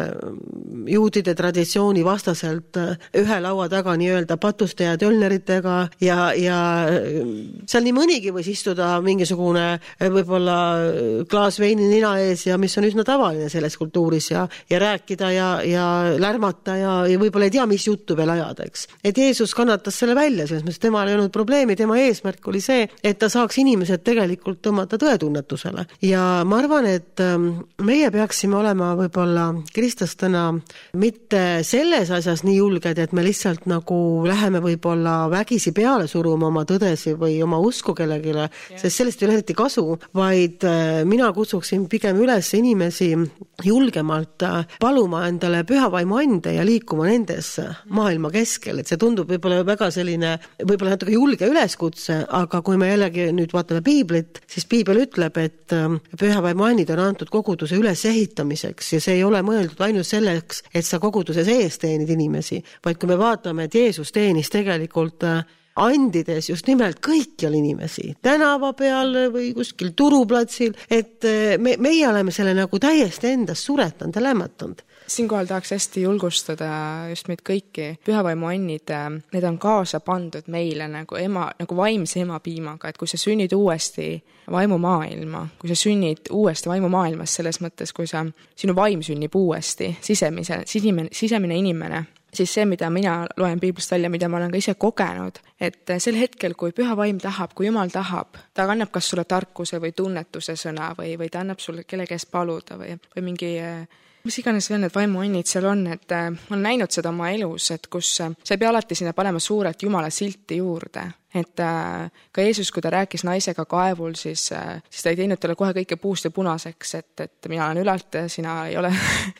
juudide traditsiooni vastaselt ühe laua taga nii-öelda patuste ja tölneritega ja seal nii mõnigi võis istuda mingisugune võib-olla klaas veini nina ees ja mis on üsna tavaline selles kultuuris ja rääkida ja lärmata ja võib-olla ei tea, mis juttu veel ajada, eks. Et Jeesus kannatas selle välja, selles mõttes temal ei olnud probleemi, tema eesmärk oli see, et ta saaks inimesed tegelikult tõmmata tõetunnetusele. Ja ma arvan, et meie peaksime olema võib-olla kristlastena mitte selles asjas nii julged, et me lihtsalt nagu läheme võib-olla vägisi peale suruma oma tõdesi või oma usku kellegile, sest sellest ei ole eriti kasu, vaid mina kutsuksin pigem üles inimesi julgemalt paluma endale pühavaimu ande ja liikuma nendes maailma keskel, et see tundub võib-olla väga selline, võib-olla natuke julge üleskutse, aga kui me jällegi nüüd vaatame piiblit, siis piibel ütleb, et pühavaimu andid on antud koguduse ülesehitamiseks ja see ei ole mõeldud ainult selleks, et sa koguduse sees teenid inimesi, vaid kui me vaatame, et Jeesus teenis tegelikult andides just nimelt kõikjal inimesi, tänava peal või kuskil turuplatsil, et meie oleme selle nagu täiesti endast suretanud ja lämmatanud. Siinkohal tahaks hästi julgustada just meid kõiki. Pühavaimu annid, need on kaasa pandud meile nagu vaimse ema piimaga, et kui sa sünnid uuesti vaimumaailma, kui sa sünnid uuesti vaimumaailmas selles mõttes, kui sinu vaim sünnib uuesti, sisemine inimene, siis see, mida mina loen piiblist välja, mida ma olen ka ise kogenud, et sel hetkel, kui püha vaim tahab, kui Jumal tahab, ta annab kas sulle tarkuse või tunnetuse sõna või ta annab sulle kelle käest paluda või mingi mis iganes veel need vaimuannid seal on, et ma olen näinud seda oma elus, et kus sa ei pea alati sinna panema suurelt Jumala silti juurde. Et ka Jeesus, kui ta rääkis naisega kaevul, siis ta ei teinud talle kohe kõike puust ja punaseks, et mina olen ülalt, sina ei ole.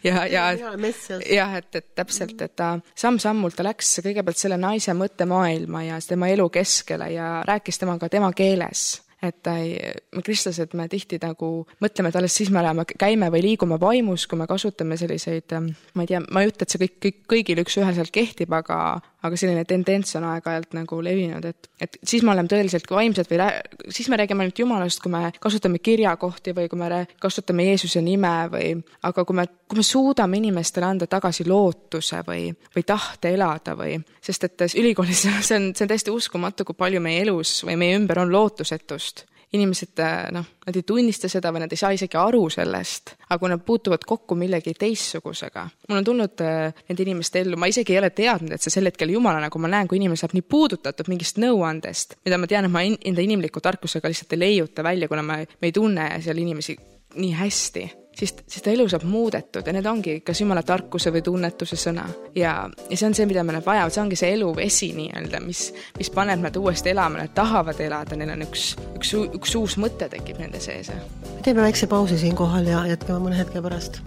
et täpselt, et ta samm-sammult ta läks kõigepealt selle naise mõttemaailma ja tema elu keskele ja rääkis temaga tema keeles. Et me kristlased, me tihti nagu mõtleme, et alles siis me käime või liigume vaimus, kui me kasutame selliseid, ma ei tea, ma ei ütle, et see kõigil üks-üheselt kehtib, aga selline tendents on aeg-ajalt nagu levinud, et siis me oleme tõeliselt vaimsed või siis me räägime ainult Jumalast, kui me kasutame kirjakohti või kui me kasutame Jeesuse nime aga kui me suudame inimestele anda tagasi lootuse või tahte elada sest et ülikoolis see on täiesti uskumatu, kui palju meie elus või meie ümber on lootusetust. Inimesed, nad ei tunnista seda või nad ei saa isegi aru sellest, aga kui nad puutuvad kokku millegi teistsugusega. Mul on tulnud nende inimeste ellu, ma isegi ei ole teadnud, et see sel hetkel Jumalana, kui ma näen, kui inimene saab nii puudutatud mingist nõuandest, mida ma tean, et ma enda inimliku tarkusega lihtsalt ei leiuta välja, kuna me ei tunne seal inimesi nii hästi. Siis ta elu saab muudetud ja need ongi kas Jumala tarkuse või tunnetuse sõna. Ja see on see, mida me vajavad, see ongi see elu vesi nii-öelda, mis paneb nad uuesti elama, nad tahavad elada, neil on üks uus mõte tekib nende sees. Teeme väikse pausi siin kohal ja jätkame mõne hetke pärast.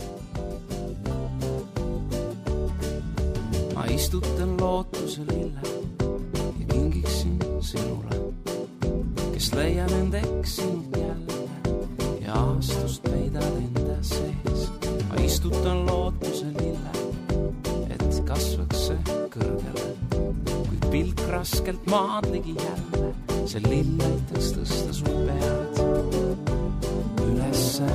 Ma istutan lootuse lille ja kingiksin sinule, kes leian end eksinud jälle ja aastust peidad enda sees. Ma istutan lootuse lille, et kasvaks see kõrgele, kuid pilk raskelt maad ligi jälle, see lill aitaks tõsta su pead ülesse.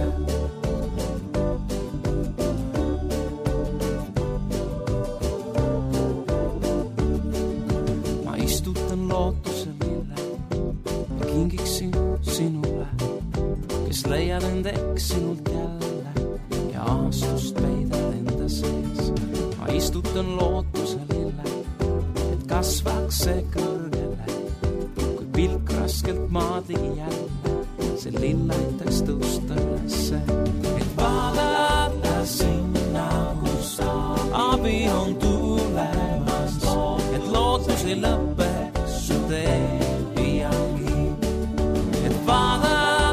Ma istutan lootuse lille ja kingiksin sinule, kes leiad end eksinult jälle ja aastust peidad enda sees. Ma istutan lootuse lille, et kasvaks see kõrgele, kui pilk raskelt maad ligi jälle, see lill aitaks tõusta ülesse. Et vaadata sinna, kus abi on tulemas, et lootus ei lõpeks su tee iialgi. Et vaadata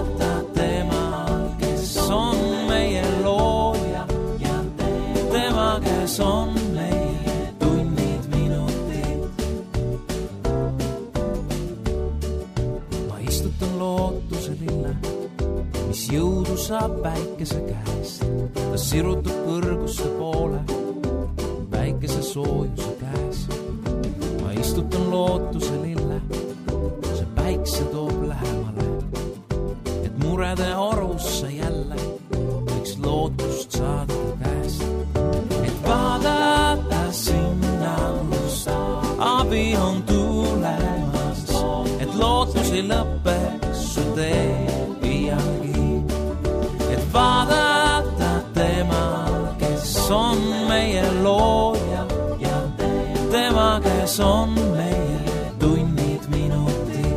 kes on meie tunnid, minutid. Ma istutan lootuse lille, mis jõudu saab päikese käest. Ta sirutab kõrguste poole, päikese soojuse käes. Ma istutan lootuse lille, see päikse toob lähemale, et murede orusse jälle võiks lootust saada käest. Vaadata sinna, kus abi on tulemas, et lootus ei lõpeks su tee iialgi. Et vaadata temal, kes on meie looja ja tema, kes on meie tunnid, minutid.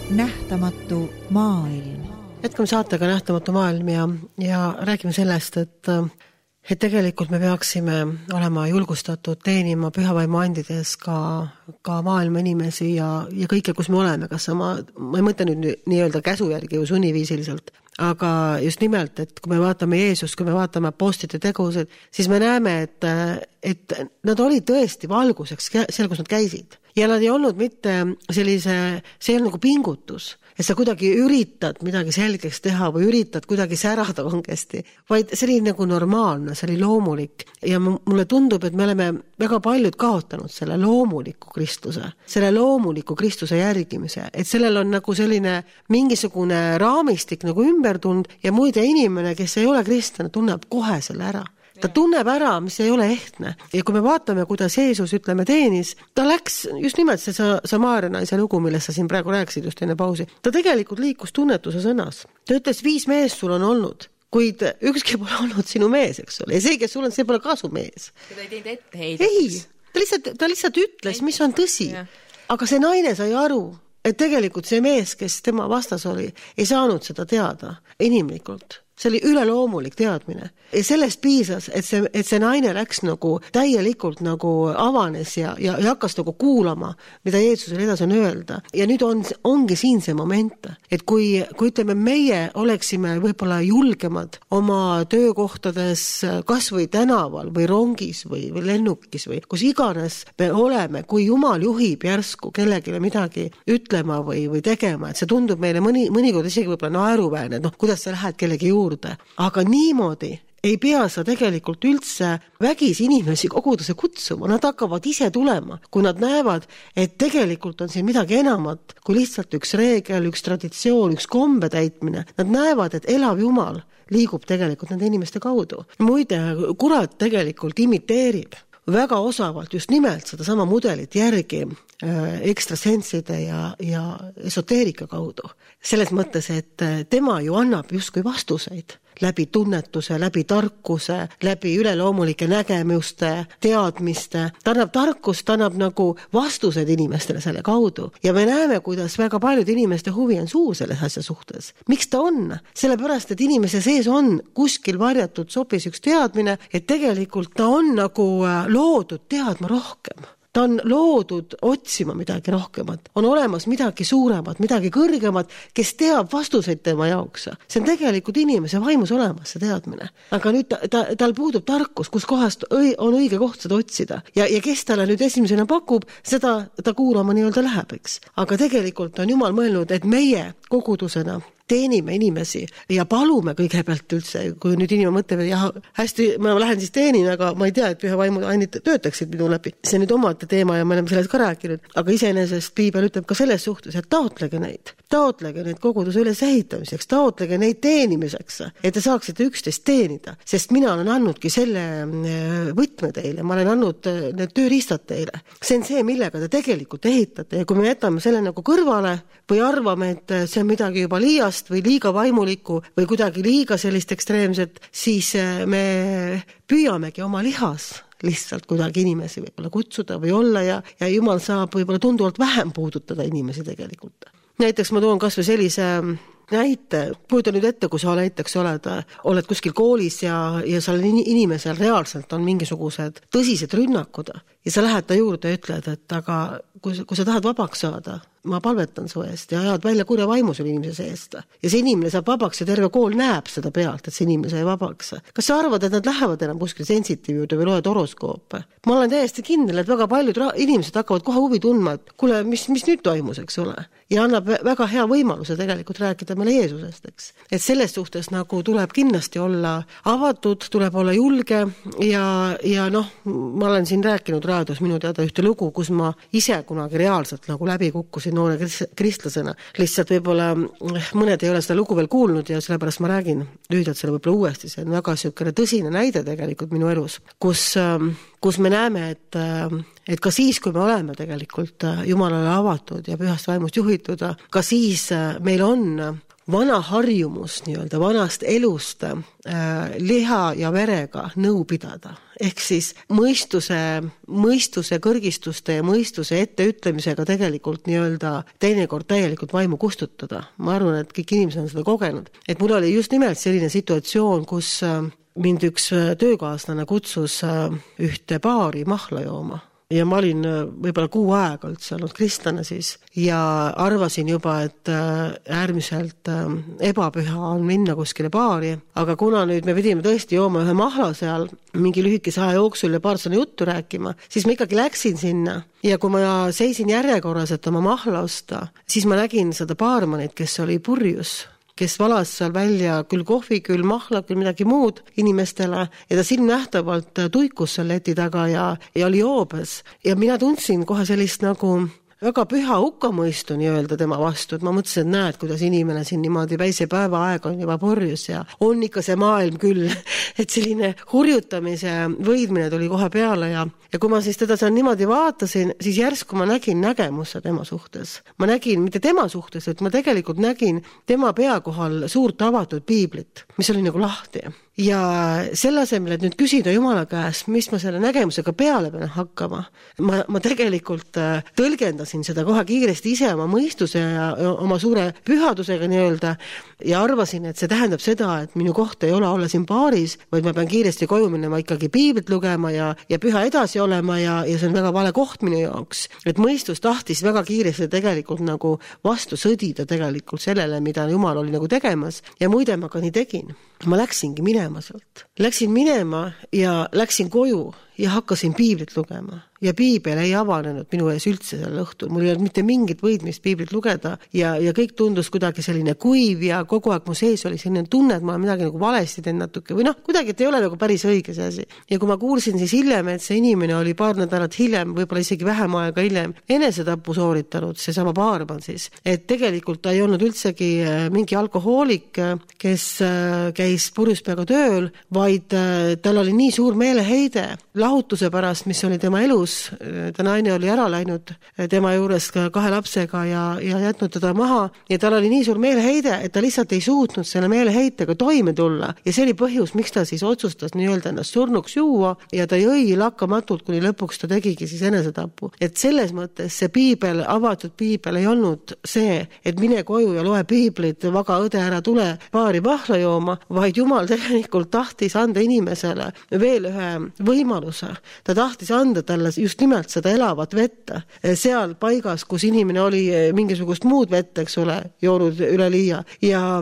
Nähtamatu maailm. Jätkame saatega Nähtamatu maailm ja räägime sellest, et tegelikult me peaksime olema julgustatud teenima pühavaimu andides ka maailma inimesi ja kõike, kus me oleme, kas ma ei mõtle nüüd nii-öelda käsu järgi või sunniviisiliselt, aga just nimelt, et kui me vaatame Jeesust, kui me vaatame apostide tegused, siis me näeme, et nad olid tõesti valguseks seal, kus nad käisid. Ja nad ei olnud mitte see ei olnud nagu pingutus, et sa kuidagi üritad midagi selgeks teha või üritad kuidagi särada kangesti, vaid see oli nagu normaalne, see oli loomulik. Ja mulle tundub, et me oleme väga paljud kaotanud selle loomuliku Kristuse järgimise, et sellel on nagu selline mingisugune raamistik nagu ümbertund ja muide inimene, kes ei ole kristlane, tunneb kohe selle ära. Ta tunneb ära, mis ei ole ehtne. Ja kui me vaatame, kuidas Jeesus, teenis, ta läks just nimelt see Samaaria naise lugu, millest sa siin praegu rääkisid just enne pausi. Ta tegelikult liikus tunnetuse sõnas. Ta ütles, 5 mees sul on olnud, kuid ükski pole olnud sinu mees, eks ole. Ja see, kes sul on, see pole ka su mees. Ta ei teinud etteheideks. Ei, ta lihtsalt ütles, mis on tõsi. Aga see naine sai aru, et tegelikult see mees, kes tema vastas oli, ei saanud seda teada inimlikult. See oli üleloomulik teadmine. Ja sellest piisas, et see naine läks nagu täielikult nagu avanes ja hakkas nagu kuulama, mida Jeesusel edasi on öelda. Ja nüüd ongi siin see moment, et kui ütleme, meie oleksime võib-olla julgemad oma töökohtades, kas või tänaval või rongis või lennukis või kus iganes me oleme, kui Jumal juhib järsku kellelegi midagi ütlema või tegema, et see tundub meile mõnikord isegi võib-olla naeruväärne, et kuidas sa lähed kellegi juurde. Aga niimoodi ei pea sa tegelikult üldse vägis inimesi koguduse kutsuma. Nad hakkavad ise tulema, kui nad näevad, et tegelikult on siin midagi enamat kui lihtsalt üks reegel, üks traditsioon, üks kombe täitmine. Nad näevad, et elav Jumal liigub tegelikult nende inimeste kaudu. Muide, kurat tegelikult imiteerib väga osavalt just nimelt seda sama mudelit järgi ekstrasensside ja esoteerika kaudu. Selles mõttes, et tema ju annab justkui vastuseid läbi tunnetuse, läbi tarkuse, läbi üleloomulike nägemuste, teadmiste. Ta annab tarkust, ta annab nagu vastused inimestele selle kaudu. Ja me näeme, kuidas väga paljud inimeste huvi on suur selles asja suhtes. Miks ta on? Sellepärast, et inimese sees on kuskil varjatud sopis üks teadmine, et tegelikult ta on nagu loodud teadma rohkem. Ta on loodud otsima midagi rohkemat. On olemas midagi suuremat, midagi kõrgemat, kes teab vastuseid tema jaoks. See on tegelikult inimese vaimus olemas, see teadmine. Aga nüüd tal puudub tarkus, kus kohast on õige koht seda otsida. Ja kes talle nüüd esimesena pakub, seda ta kuulama nii-öelda läheb, eks. Aga tegelikult on Jumal mõelnud, et meie kogudusena teenime inimesi ja palume kõigepealt üldse, kui nüüd inimene mõtleb, et jah, hästi, ma lähen siis teenin, aga ma ei tea, et püha vaimu ainult töötaksid minu läbi. See nüüd omate teema ja me oleme sellest ka rääkinud, aga iseenesest Piibel ütleb ka selles suhtes, et taotlege neid koguduse üles ehitamiseks, taotlege neid teenimiseks, et te saaksite üksteist teenida, sest mina olen andnudki selle võtme teile, ma olen andnud need tööriistad teile. See on see, millega te tegelikult ehitate ja kui me jätame selle nagu kõrvale või arvame, et see on midagi juba liiast või liiga vaimulikku või kuidagi liiga sellist ekstreemset, siis me püüamegi oma lihas lihtsalt kuidagi inimesi võib-olla kutsuda või olla ja Jumal saab võib-olla tunduvalt vähem puudutada inimesi tegelikult. Näiteks ma toon kas või sellise näite, puuda nüüd ette, kui sa näiteks oled kuskil koolis ja seal inimesel reaalselt on mingisugused tõsised rünnakud ja sa lähed ta juurde ja ütled, et aga kui sa tahad vabaks saada, ma palvetan su eest ja ajad välja kurja vaimu selle inimese seest. Ja see inimene saab vabaks ja terve kool näeb seda pealt, et see inimene sai vabaks. Kas sa arvad, et nad lähevad enam kuskil sensitiivi juurde või loed horoskoope? Ma olen täiesti kindel, et väga paljud inimesed hakkavad kohe huvi tundma, et kuule, mis nüüd toimus, eks ole. Ja annab väga hea võimaluse tegelikult rääkida meile Jeesusest, eks. Et selles suhtes nagu tuleb kindlasti olla avatud, tuleb olla julge ja noh, ma olen siin rääkinud raadios minu teada ühte lugu, kus ma ise kunagi reaalselt nagu läbi kukkusin noore kristlasena. Lihtsalt võib-olla mõned ei ole seda lugu veel kuulnud ja sellepärast ma räägin lühidalt selle võib-olla uuesti. See on väga süükene tõsine näide tegelikult minu elus, kus me näeme, et ka siis, kui me oleme tegelikult Jumalale avatud ja pühast vaimust juhitud, ka siis meil on vana harjumus nii-öelda vanast elust liha ja verega nõu pidada. Ehk siis mõistuse kõrgistuste ja mõistuse etteütlemisega tegelikult nii-öelda teinekord täielikult vaimu kustutada. Ma arvan, et kõik inimesed on seda kogenud. Et mul oli just nimelt selline situatsioon, kus mind üks töökaaslane kutsus ühte baari mahla jooma. Ja ma olin võib-olla 6 aega üldse olnud kristlane siis ja arvasin juba, et äärmiselt ebapüha on minna kuskile baari, aga kuna nüüd me pidime tõesti jooma ühe mahla seal mingi lühikese aja jooksul ja paar sõna juttu rääkima, siis ma ikkagi läksin sinna ja kui ma seisin järjekorras, et oma mahla osta, siis ma nägin seda baarmanit, kes oli purjus, kes valas seal välja küll kohvi, küll mahla, küll midagi muud inimestele ja ta silmnähtavalt tuikus seal leti taga ja oli joobes. Ja mina tundsin kohe sellist nagu väga püha hukkamõistu nii-öelda tema vastu, et ma mõtlesin, et näed, kuidas inimene siin niimoodi päise päeva aega on juba purjus ja on ikka see maailm küll, et selline hurjutamise võidmine tuli kohe peale ja kui ma siis teda seal niimoodi vaatasin, siis järsku ma nägin nägemuse tema suhtes. Ma nägin, mitte tema suhtes, et ma tegelikult nägin tema pea kohal suurt avatud piiblit, mis oli nagu lahti. Ja selle asemel, et nüüd küsida Jumala käest, mis ma selle nägemusega peale pean hakkama, ma tegelikult tõlgendasin seda kohe kiiresti ise oma mõistuse ja oma suure pühadusega nii-öelda ja arvasin, et see tähendab seda, et minu koht ei ole olla siin baaris, vaid ma pean kiiresti koju minema ikkagi piiblit lugema ja püha edasi olema ja see on väga vale koht minu jaoks. Et mõistus tahtis väga kiiresti tegelikult nagu vastu sõdida tegelikult sellele, mida Jumal oli nagu tegemas ja muide ma ka nii tegin. Ma läksingi minema sealt. Läksin minema ja läksin koju ja hakkasin piiblit lugema. Ja piibel ei avanenud minu ees üldse sel õhtul. Mul ei olnud mitte mingit võidmist piiblit lugeda ja kõik tundus kuidagi selline kuiv ja kogu aeg mu sees oli selline tunne, et ma midagi nagu valesti teen natuke või kuidagi, et ei ole nagu päris õige see asi. Ja kui ma kuulsin siis hiljem, et see inimene oli paar nädalat hiljem, võib-olla isegi vähem aega hiljem enesetapu sooritanud, see sama baarman siis, et tegelikult ta ei olnud üldsegi mingi alkohoolik, kes käis purjuspeaga tööl, vaid tal oli nii suur meeleheide lahutuse pärast, mis oli tema elus. Ta naine oli ära läinud tema juures 2 lapsega ja jätnud teda maha ja tal oli nii suur meeleheide, et ta lihtsalt ei suutnud selle meeleheitega toime tulla ja see oli põhjus, miks ta siis otsustas nii-öelda ennast surnuks juua ja ta jõi lakkamatult, kuni lõpuks ta tegigi siis enesetapu. Et selles mõttes see piibel, avatud piibel ei olnud see, et mine koju ja loe piiblit, vaga õde ära tule baari mahla jooma, vaid Jumal tegelikult tahtis anda inimesele veel ühe võimaluse. Ta tahtis anda talle just nimelt seda elavat vette seal paigas, kus inimene oli mingisugust muud vett, eks ole, joonud üle liia ja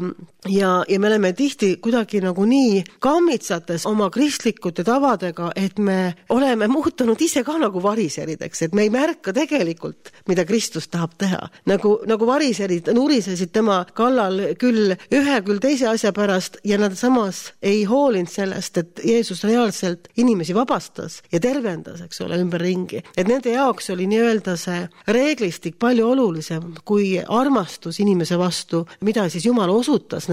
me oleme tihti kuidagi nagu nii kammitsates oma kristlikute tavadega, et me oleme muutunud ise ka nagu variserideks, et me ei märka tegelikult, mida Kristus tahab teha. Nagu variserid nurisesid tema kallal küll ühe, küll teise asja pärast ja nad samas ei hoolinud sellest, et Jeesus reaalselt inimesi vabastas ja tervendas, eks ole, ümber ringi. Et nende jaoks oli nii-öelda see reeglistik palju olulisem kui armastus inimese vastu, mida siis Jumal osutas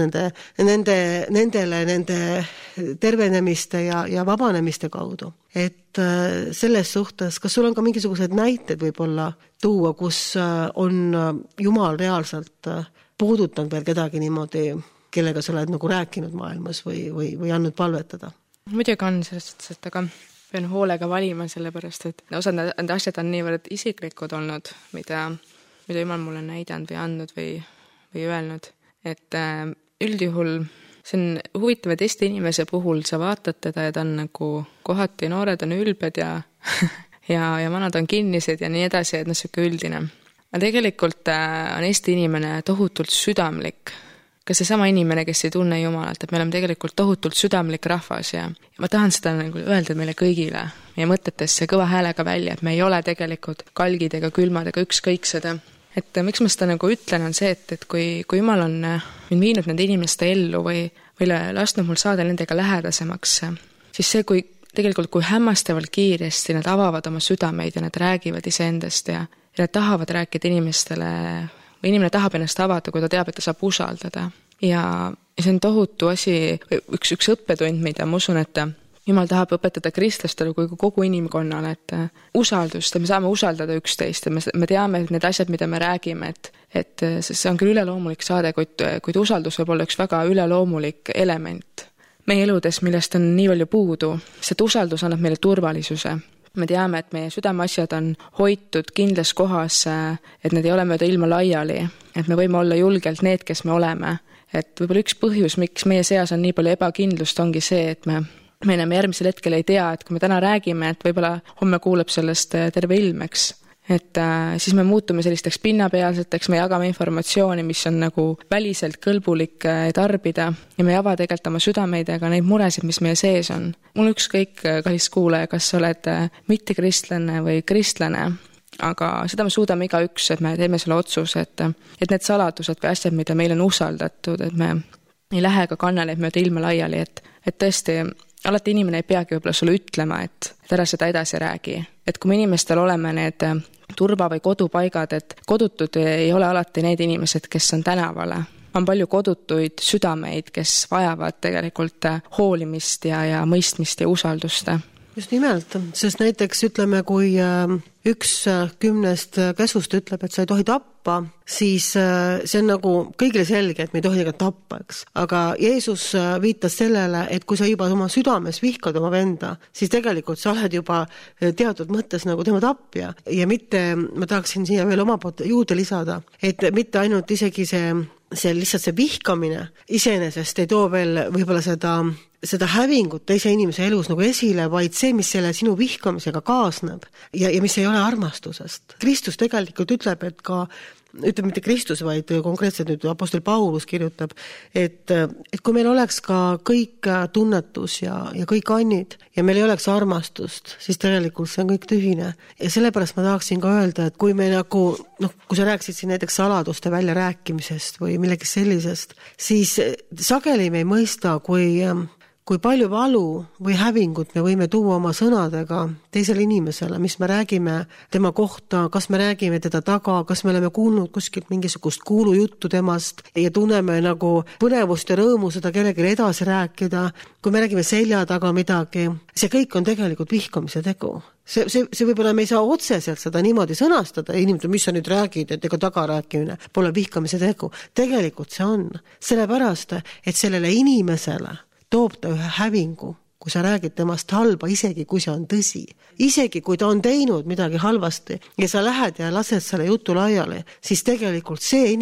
nende tervenemiste ja vabanemiste kaudu. Et selles suhtes, kas sul on ka mingisugused näited võib-olla tuua, kus on Jumal reaalselt puudutanud veel kedagi niimoodi, kellega sa oled nagu rääkinud maailmas või andnud palvetada? Muidugi on sellest, et aga pean hoolega valima sellepärast, et osad need asjad on niivõrd isiklikud olnud, mida Jumal mulle näidanud või andnud või öelnud. Et üldjuhul see on huvitav, et Eesti inimese puhul sa vaatad teda ja ta on nagu kohati noored on ülbed ja vanad on kinnised ja nii edasi, et siuke üldine. Aga tegelikult on Eesti inimene tohutult südamlik. Ka seesama inimene, kes ei tunne Jumalat, et me oleme tegelikult tohutult südamlik rahvas ja ma tahan seda nagu öelda meile kõigile meie mõtetesse kõva häälega välja, et me ei ole tegelikult kalgid ega külmad ega ükskõiksed. Et miks ma seda nagu ütlen, on see, et kui Jumal on mind viinud nende inimeste ellu või lasknud mul saada nendega lähedasemaks, siis see, kui hämmastavalt kiiresti nad avavad oma südameid ja nad räägivad iseendast ja nad tahavad rääkida inimestele, või inimene tahab ennast avada, kui ta teab, et ta saab usaldada. Ja see on tohutu asi, üks õppetund, mida ma usun, et Jumal tahab õpetada kristlastele kui kogu inimkonnale, et usaldust, et me saame usaldada üksteist, et me teame, et need asjad, mida me räägime, et see on küll üleloomulik saade, kuid usaldus võib olla üks väga üleloomulik element meie eludes, millest on nii palju puudu, sest usaldus annab meile turvalisuse. Me teame, et meie südameasjad on hoitud kindlas kohas, et need ei ole mööda ilma laiali, et me võime olla julgelt need, kes me oleme. Et võib-olla üks põhjus, miks meie seas on nii palju ebakindlust, ongi see, et me enam järgmisel hetkel ei tea, et kui me täna räägime, et võib-olla homme kuuleb sellest terve ilmeks, et siis me muutume sellisteks pinnapealseteks, me jagame informatsiooni, mis on nagu väliselt kõlbulik tarbida ja me ei ava tegelikult oma südameid ega neid muresid, mis meie sees on. Mul ükskõik, kallis kuulaja, kas sa oled mitte kristlane või kristlane, aga seda me suudame igaüks, et me teeme selle otsuse, et need saladused või asjad, mida meil on usaldatud, et me ei lähe ka kannaleid mööda ilma laiali, et tõesti alati inimene ei peagi võib-olla sulle ütlema, et ära seda edasi räägi. Et kui me inimestel oleme need turva- või kodupaigad, et kodutud ei ole alati need inimesed, kes on tänavale. On palju kodutuid südameid, kes vajavad tegelikult hoolimist ja mõistmist ja usaldust. Just nimelt, sest näiteks ütleme, kui 1/10 käsust ütleb, et sa ei tohi tappa, siis see on nagu kõigile selge, et me ei tohi tegelikult tappa, eks. Aga Jeesus viitas sellele, et kui sa juba oma südames vihkad oma venda, siis tegelikult sa oled juba teatud mõttes nagu tema tapja. Ja mitte, ma tahaksin siia veel oma poolt juurde lisada, et mitte ainult isegi see lihtsalt see vihkamine iseenesest ei too veel võib-olla seda hävingut teise inimese elus nagu esile, vaid see, mis selle sinu vihkamisega kaasneb ja mis ei ole armastusest. Kristus tegelikult ütleb, et ka ütleb mitte Kristus, vaid konkreetselt nüüd apostel Paulus kirjutab, et kui meil oleks ka kõik tunnetus ja kõik annid ja meil ei oleks armastust, siis tegelikult see on kõik tühine. Ja sellepärast ma tahaksin ka öelda, et kui me nagu, kui sa rääksid siin näiteks saladuste välja rääkimisest või millegi sellisest, siis sageli me ei mõista, kui palju valu või hävingut me võime tuua oma sõnadega teisele inimesele, mis me räägime tema kohta, kas me räägime teda taga, kas me oleme kuulnud kuskilt mingisugust kuulujuttu temast ja tunneme nagu põnevust ja rõõmu seda kellelegi edasi rääkida, kui me räägime selja taga midagi, see kõik on tegelikult vihkamise tegu. See võib-olla me ei saa otseselt seda niimoodi sõnastada, inimesed, mis sa nüüd räägid, et ega tagarääkimine pole vihkamise tegu. Tegelikult see on, sellepärast, et sellele inimesele toob ta ühe hävingu, kui sa räägid temast halba, isegi kui see on tõsi. Isegi kui ta on teinud midagi halvasti ja sa lähed ja lased selle jutu laiali, siis tegelikult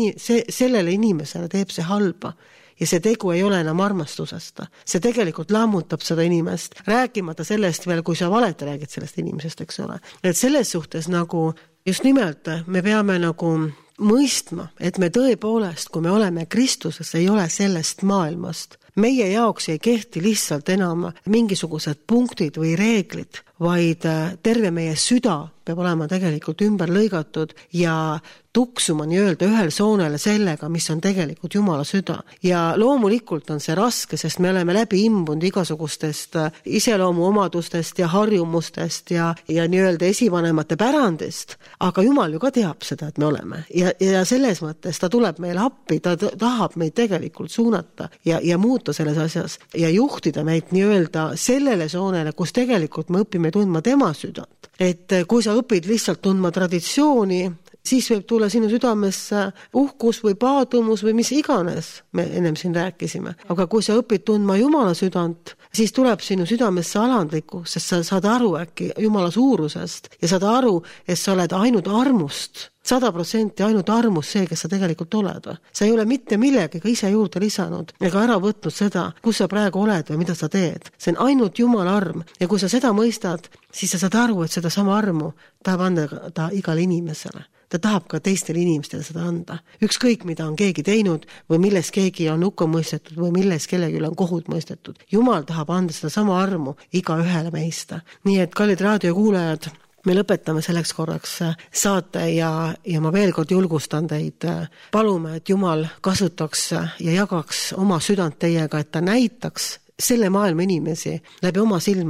sellele inimesele teeb see halba. Ja see tegu ei ole enam armastusest. See tegelikult lammutab seda inimest, rääkimata sellest veel, kui sa valet räägid sellest inimesest, eks ole. Et selles suhtes nagu just nimelt me peame nagu mõistma, et me tõepoolest, kui me oleme Kristuses, ei ole sellest maailmast. Meie jaoks ei kehti lihtsalt enam mingisugused punktid või reeglid, vaid terve meie süda peab olema tegelikult ümber lõigatud ja tuksuma nii-öelda ühel soonele sellega, mis on tegelikult Jumala süda. Ja loomulikult on see raske, sest me oleme läbi imbunud igasugustest iseloomuomadustest ja harjumustest ja nii-öelda esivanemate pärandist, aga Jumal ju ka teab seda, et me oleme. Ja selles mõttes ta tuleb meile appi, ta tahab meid tegelikult suunata ja muuta selles asjas ja juhtida meid nii-öelda sellele soonele, kus tegelikult me õpime tundma tema südant. Et kui sa õpid lihtsalt tundma traditsiooni, siis võib tulla sinu südamesse uhkus või paadumus või mis iganes, me ennem siin rääkisime. Aga kui sa õpid tundma Jumala südant, siis tuleb sinu südamesse alandlikku, sest sa saad aru äkki Jumala suurusest ja saad aru, et sa oled ainult armust, 100% ainult armus see, kes sa tegelikult oled. Sa ei ole mitte millegagi ise juurde lisanud ega ära võtnud seda, kus sa praegu oled või mida sa teed. See on ainult Jumala arm ja kui sa seda mõistad, siis sa saad aru, et seda sama armu tahab anda ta igale inimesele. Ta tahab ka teistele inimestele seda anda. Ükskõik, mida on keegi teinud või milles keegi on hukka mõistetud või milles kellegi on kohut mõistetud. Jumal tahab anda seda sama armu iga ühele meista. Nii et kallid raadiokuulajad, me lõpetame selleks korraks saate ja ma veel kord julgustan teid. Palume, et Jumal kasutaks ja jagaks oma südant teiega, et ta näitaks selle maailma inimesi läbi oma silmade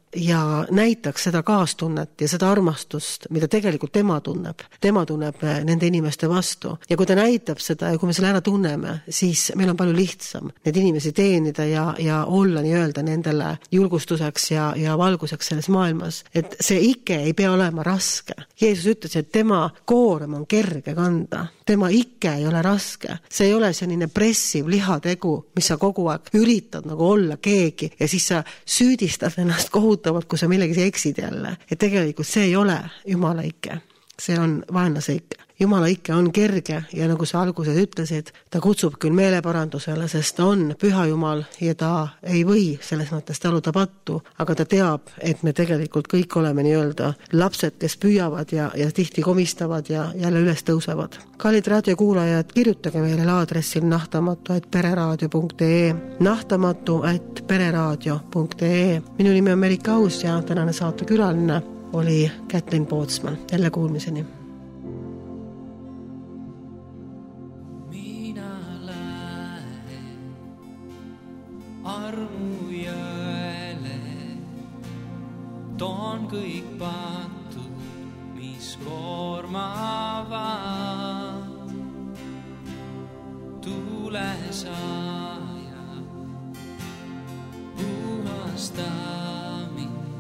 ja näitaks seda kaastunnet ja seda armastust, mida tegelikult tema tunneb. Tema tunneb nende inimeste vastu. Ja kui ta näitab seda ja kui me selle ära tunneme, siis meil on palju lihtsam neid inimesi teenida ja olla nii-öelda nendele julgustuseks ja valguseks selles maailmas. Et see ikke ei pea olema raske. Jeesus ütles, et tema koorem on kerge kanda. Tema ikke ei ole raske. See ei ole selline pressiv lihategu, mis sa kogu aeg üritad nagu olla keegi ja siis sa süüdistad ennast kohutavalt, kui sa millegi eksid jälle. Et tegelikult see ei ole Jumala ikke. See on vaenlase ikke. Jumala ikke on kerge ja nagu sa alguses ütlesid, ta kutsub küll meeleparandusele, sest ta on püha Jumal ja ta ei või selles mõttes taluda pattu, aga ta teab, et me tegelikult kõik oleme nii-öelda lapsed, kes püüavad ja tihti komistavad ja jälle üles tõusevad. Kallid raadiokuulajad, kirjutage meile aadressil nahtamatu@pereraadio.ee nahtamatu@pereraadio.ee. Minu nimi on Merike Aus ja tänane saatekülaline oli Kätlin Pootsman. Jälle kuulmiseni. Armujõele toon kõik patud, mis koormavad. Tule saaja, puhasta mind.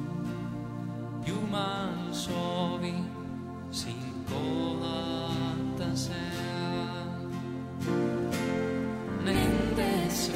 Jumal soovi sind kohata seal. Nendes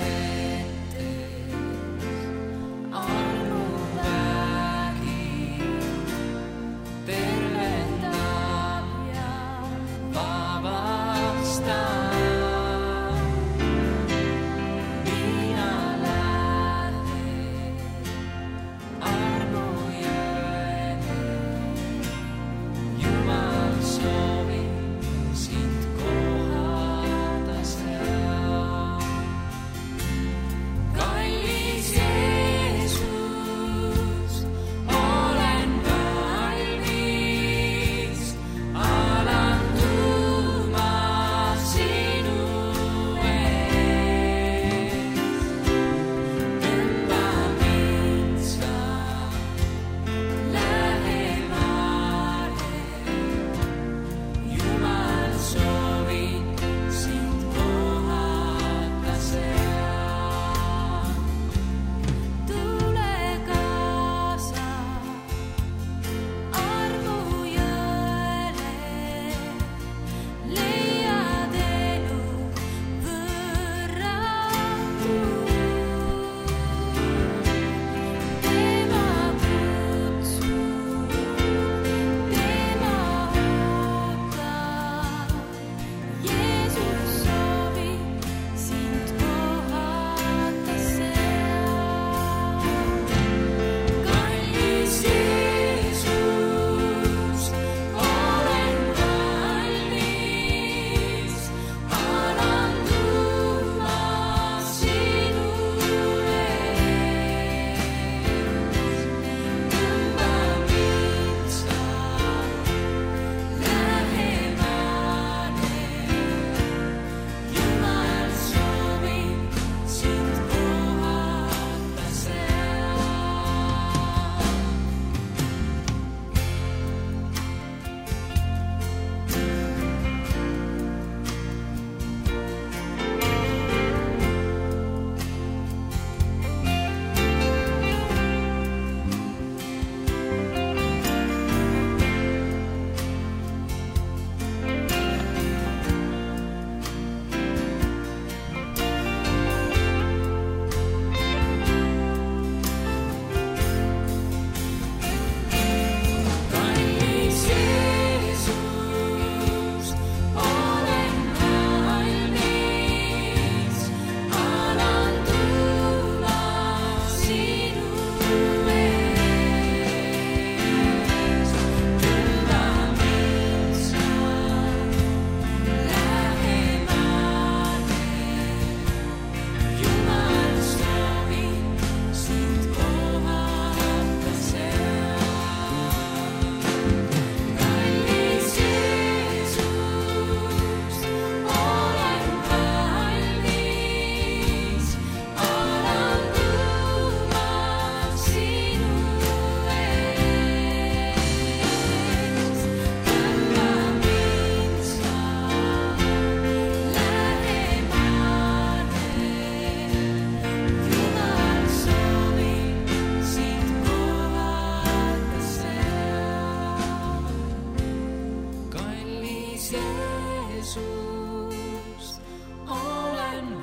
Jeesus, olen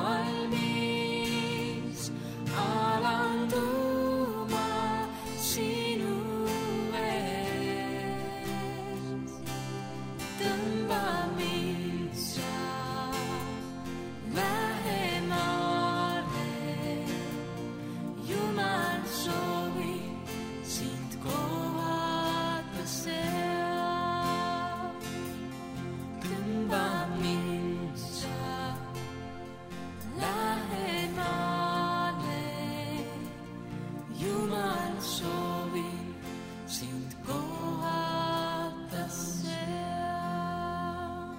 valmis alanduma sinu ees. Tõmba mind sa lähemale, Jumal soovib sind kohata seal. Tõmba mind sa lähemale, Jumal soovib sind kohata seal.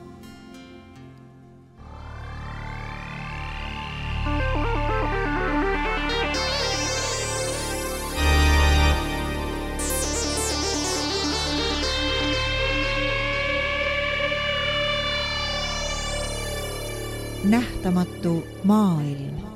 Nähtamatu maailm.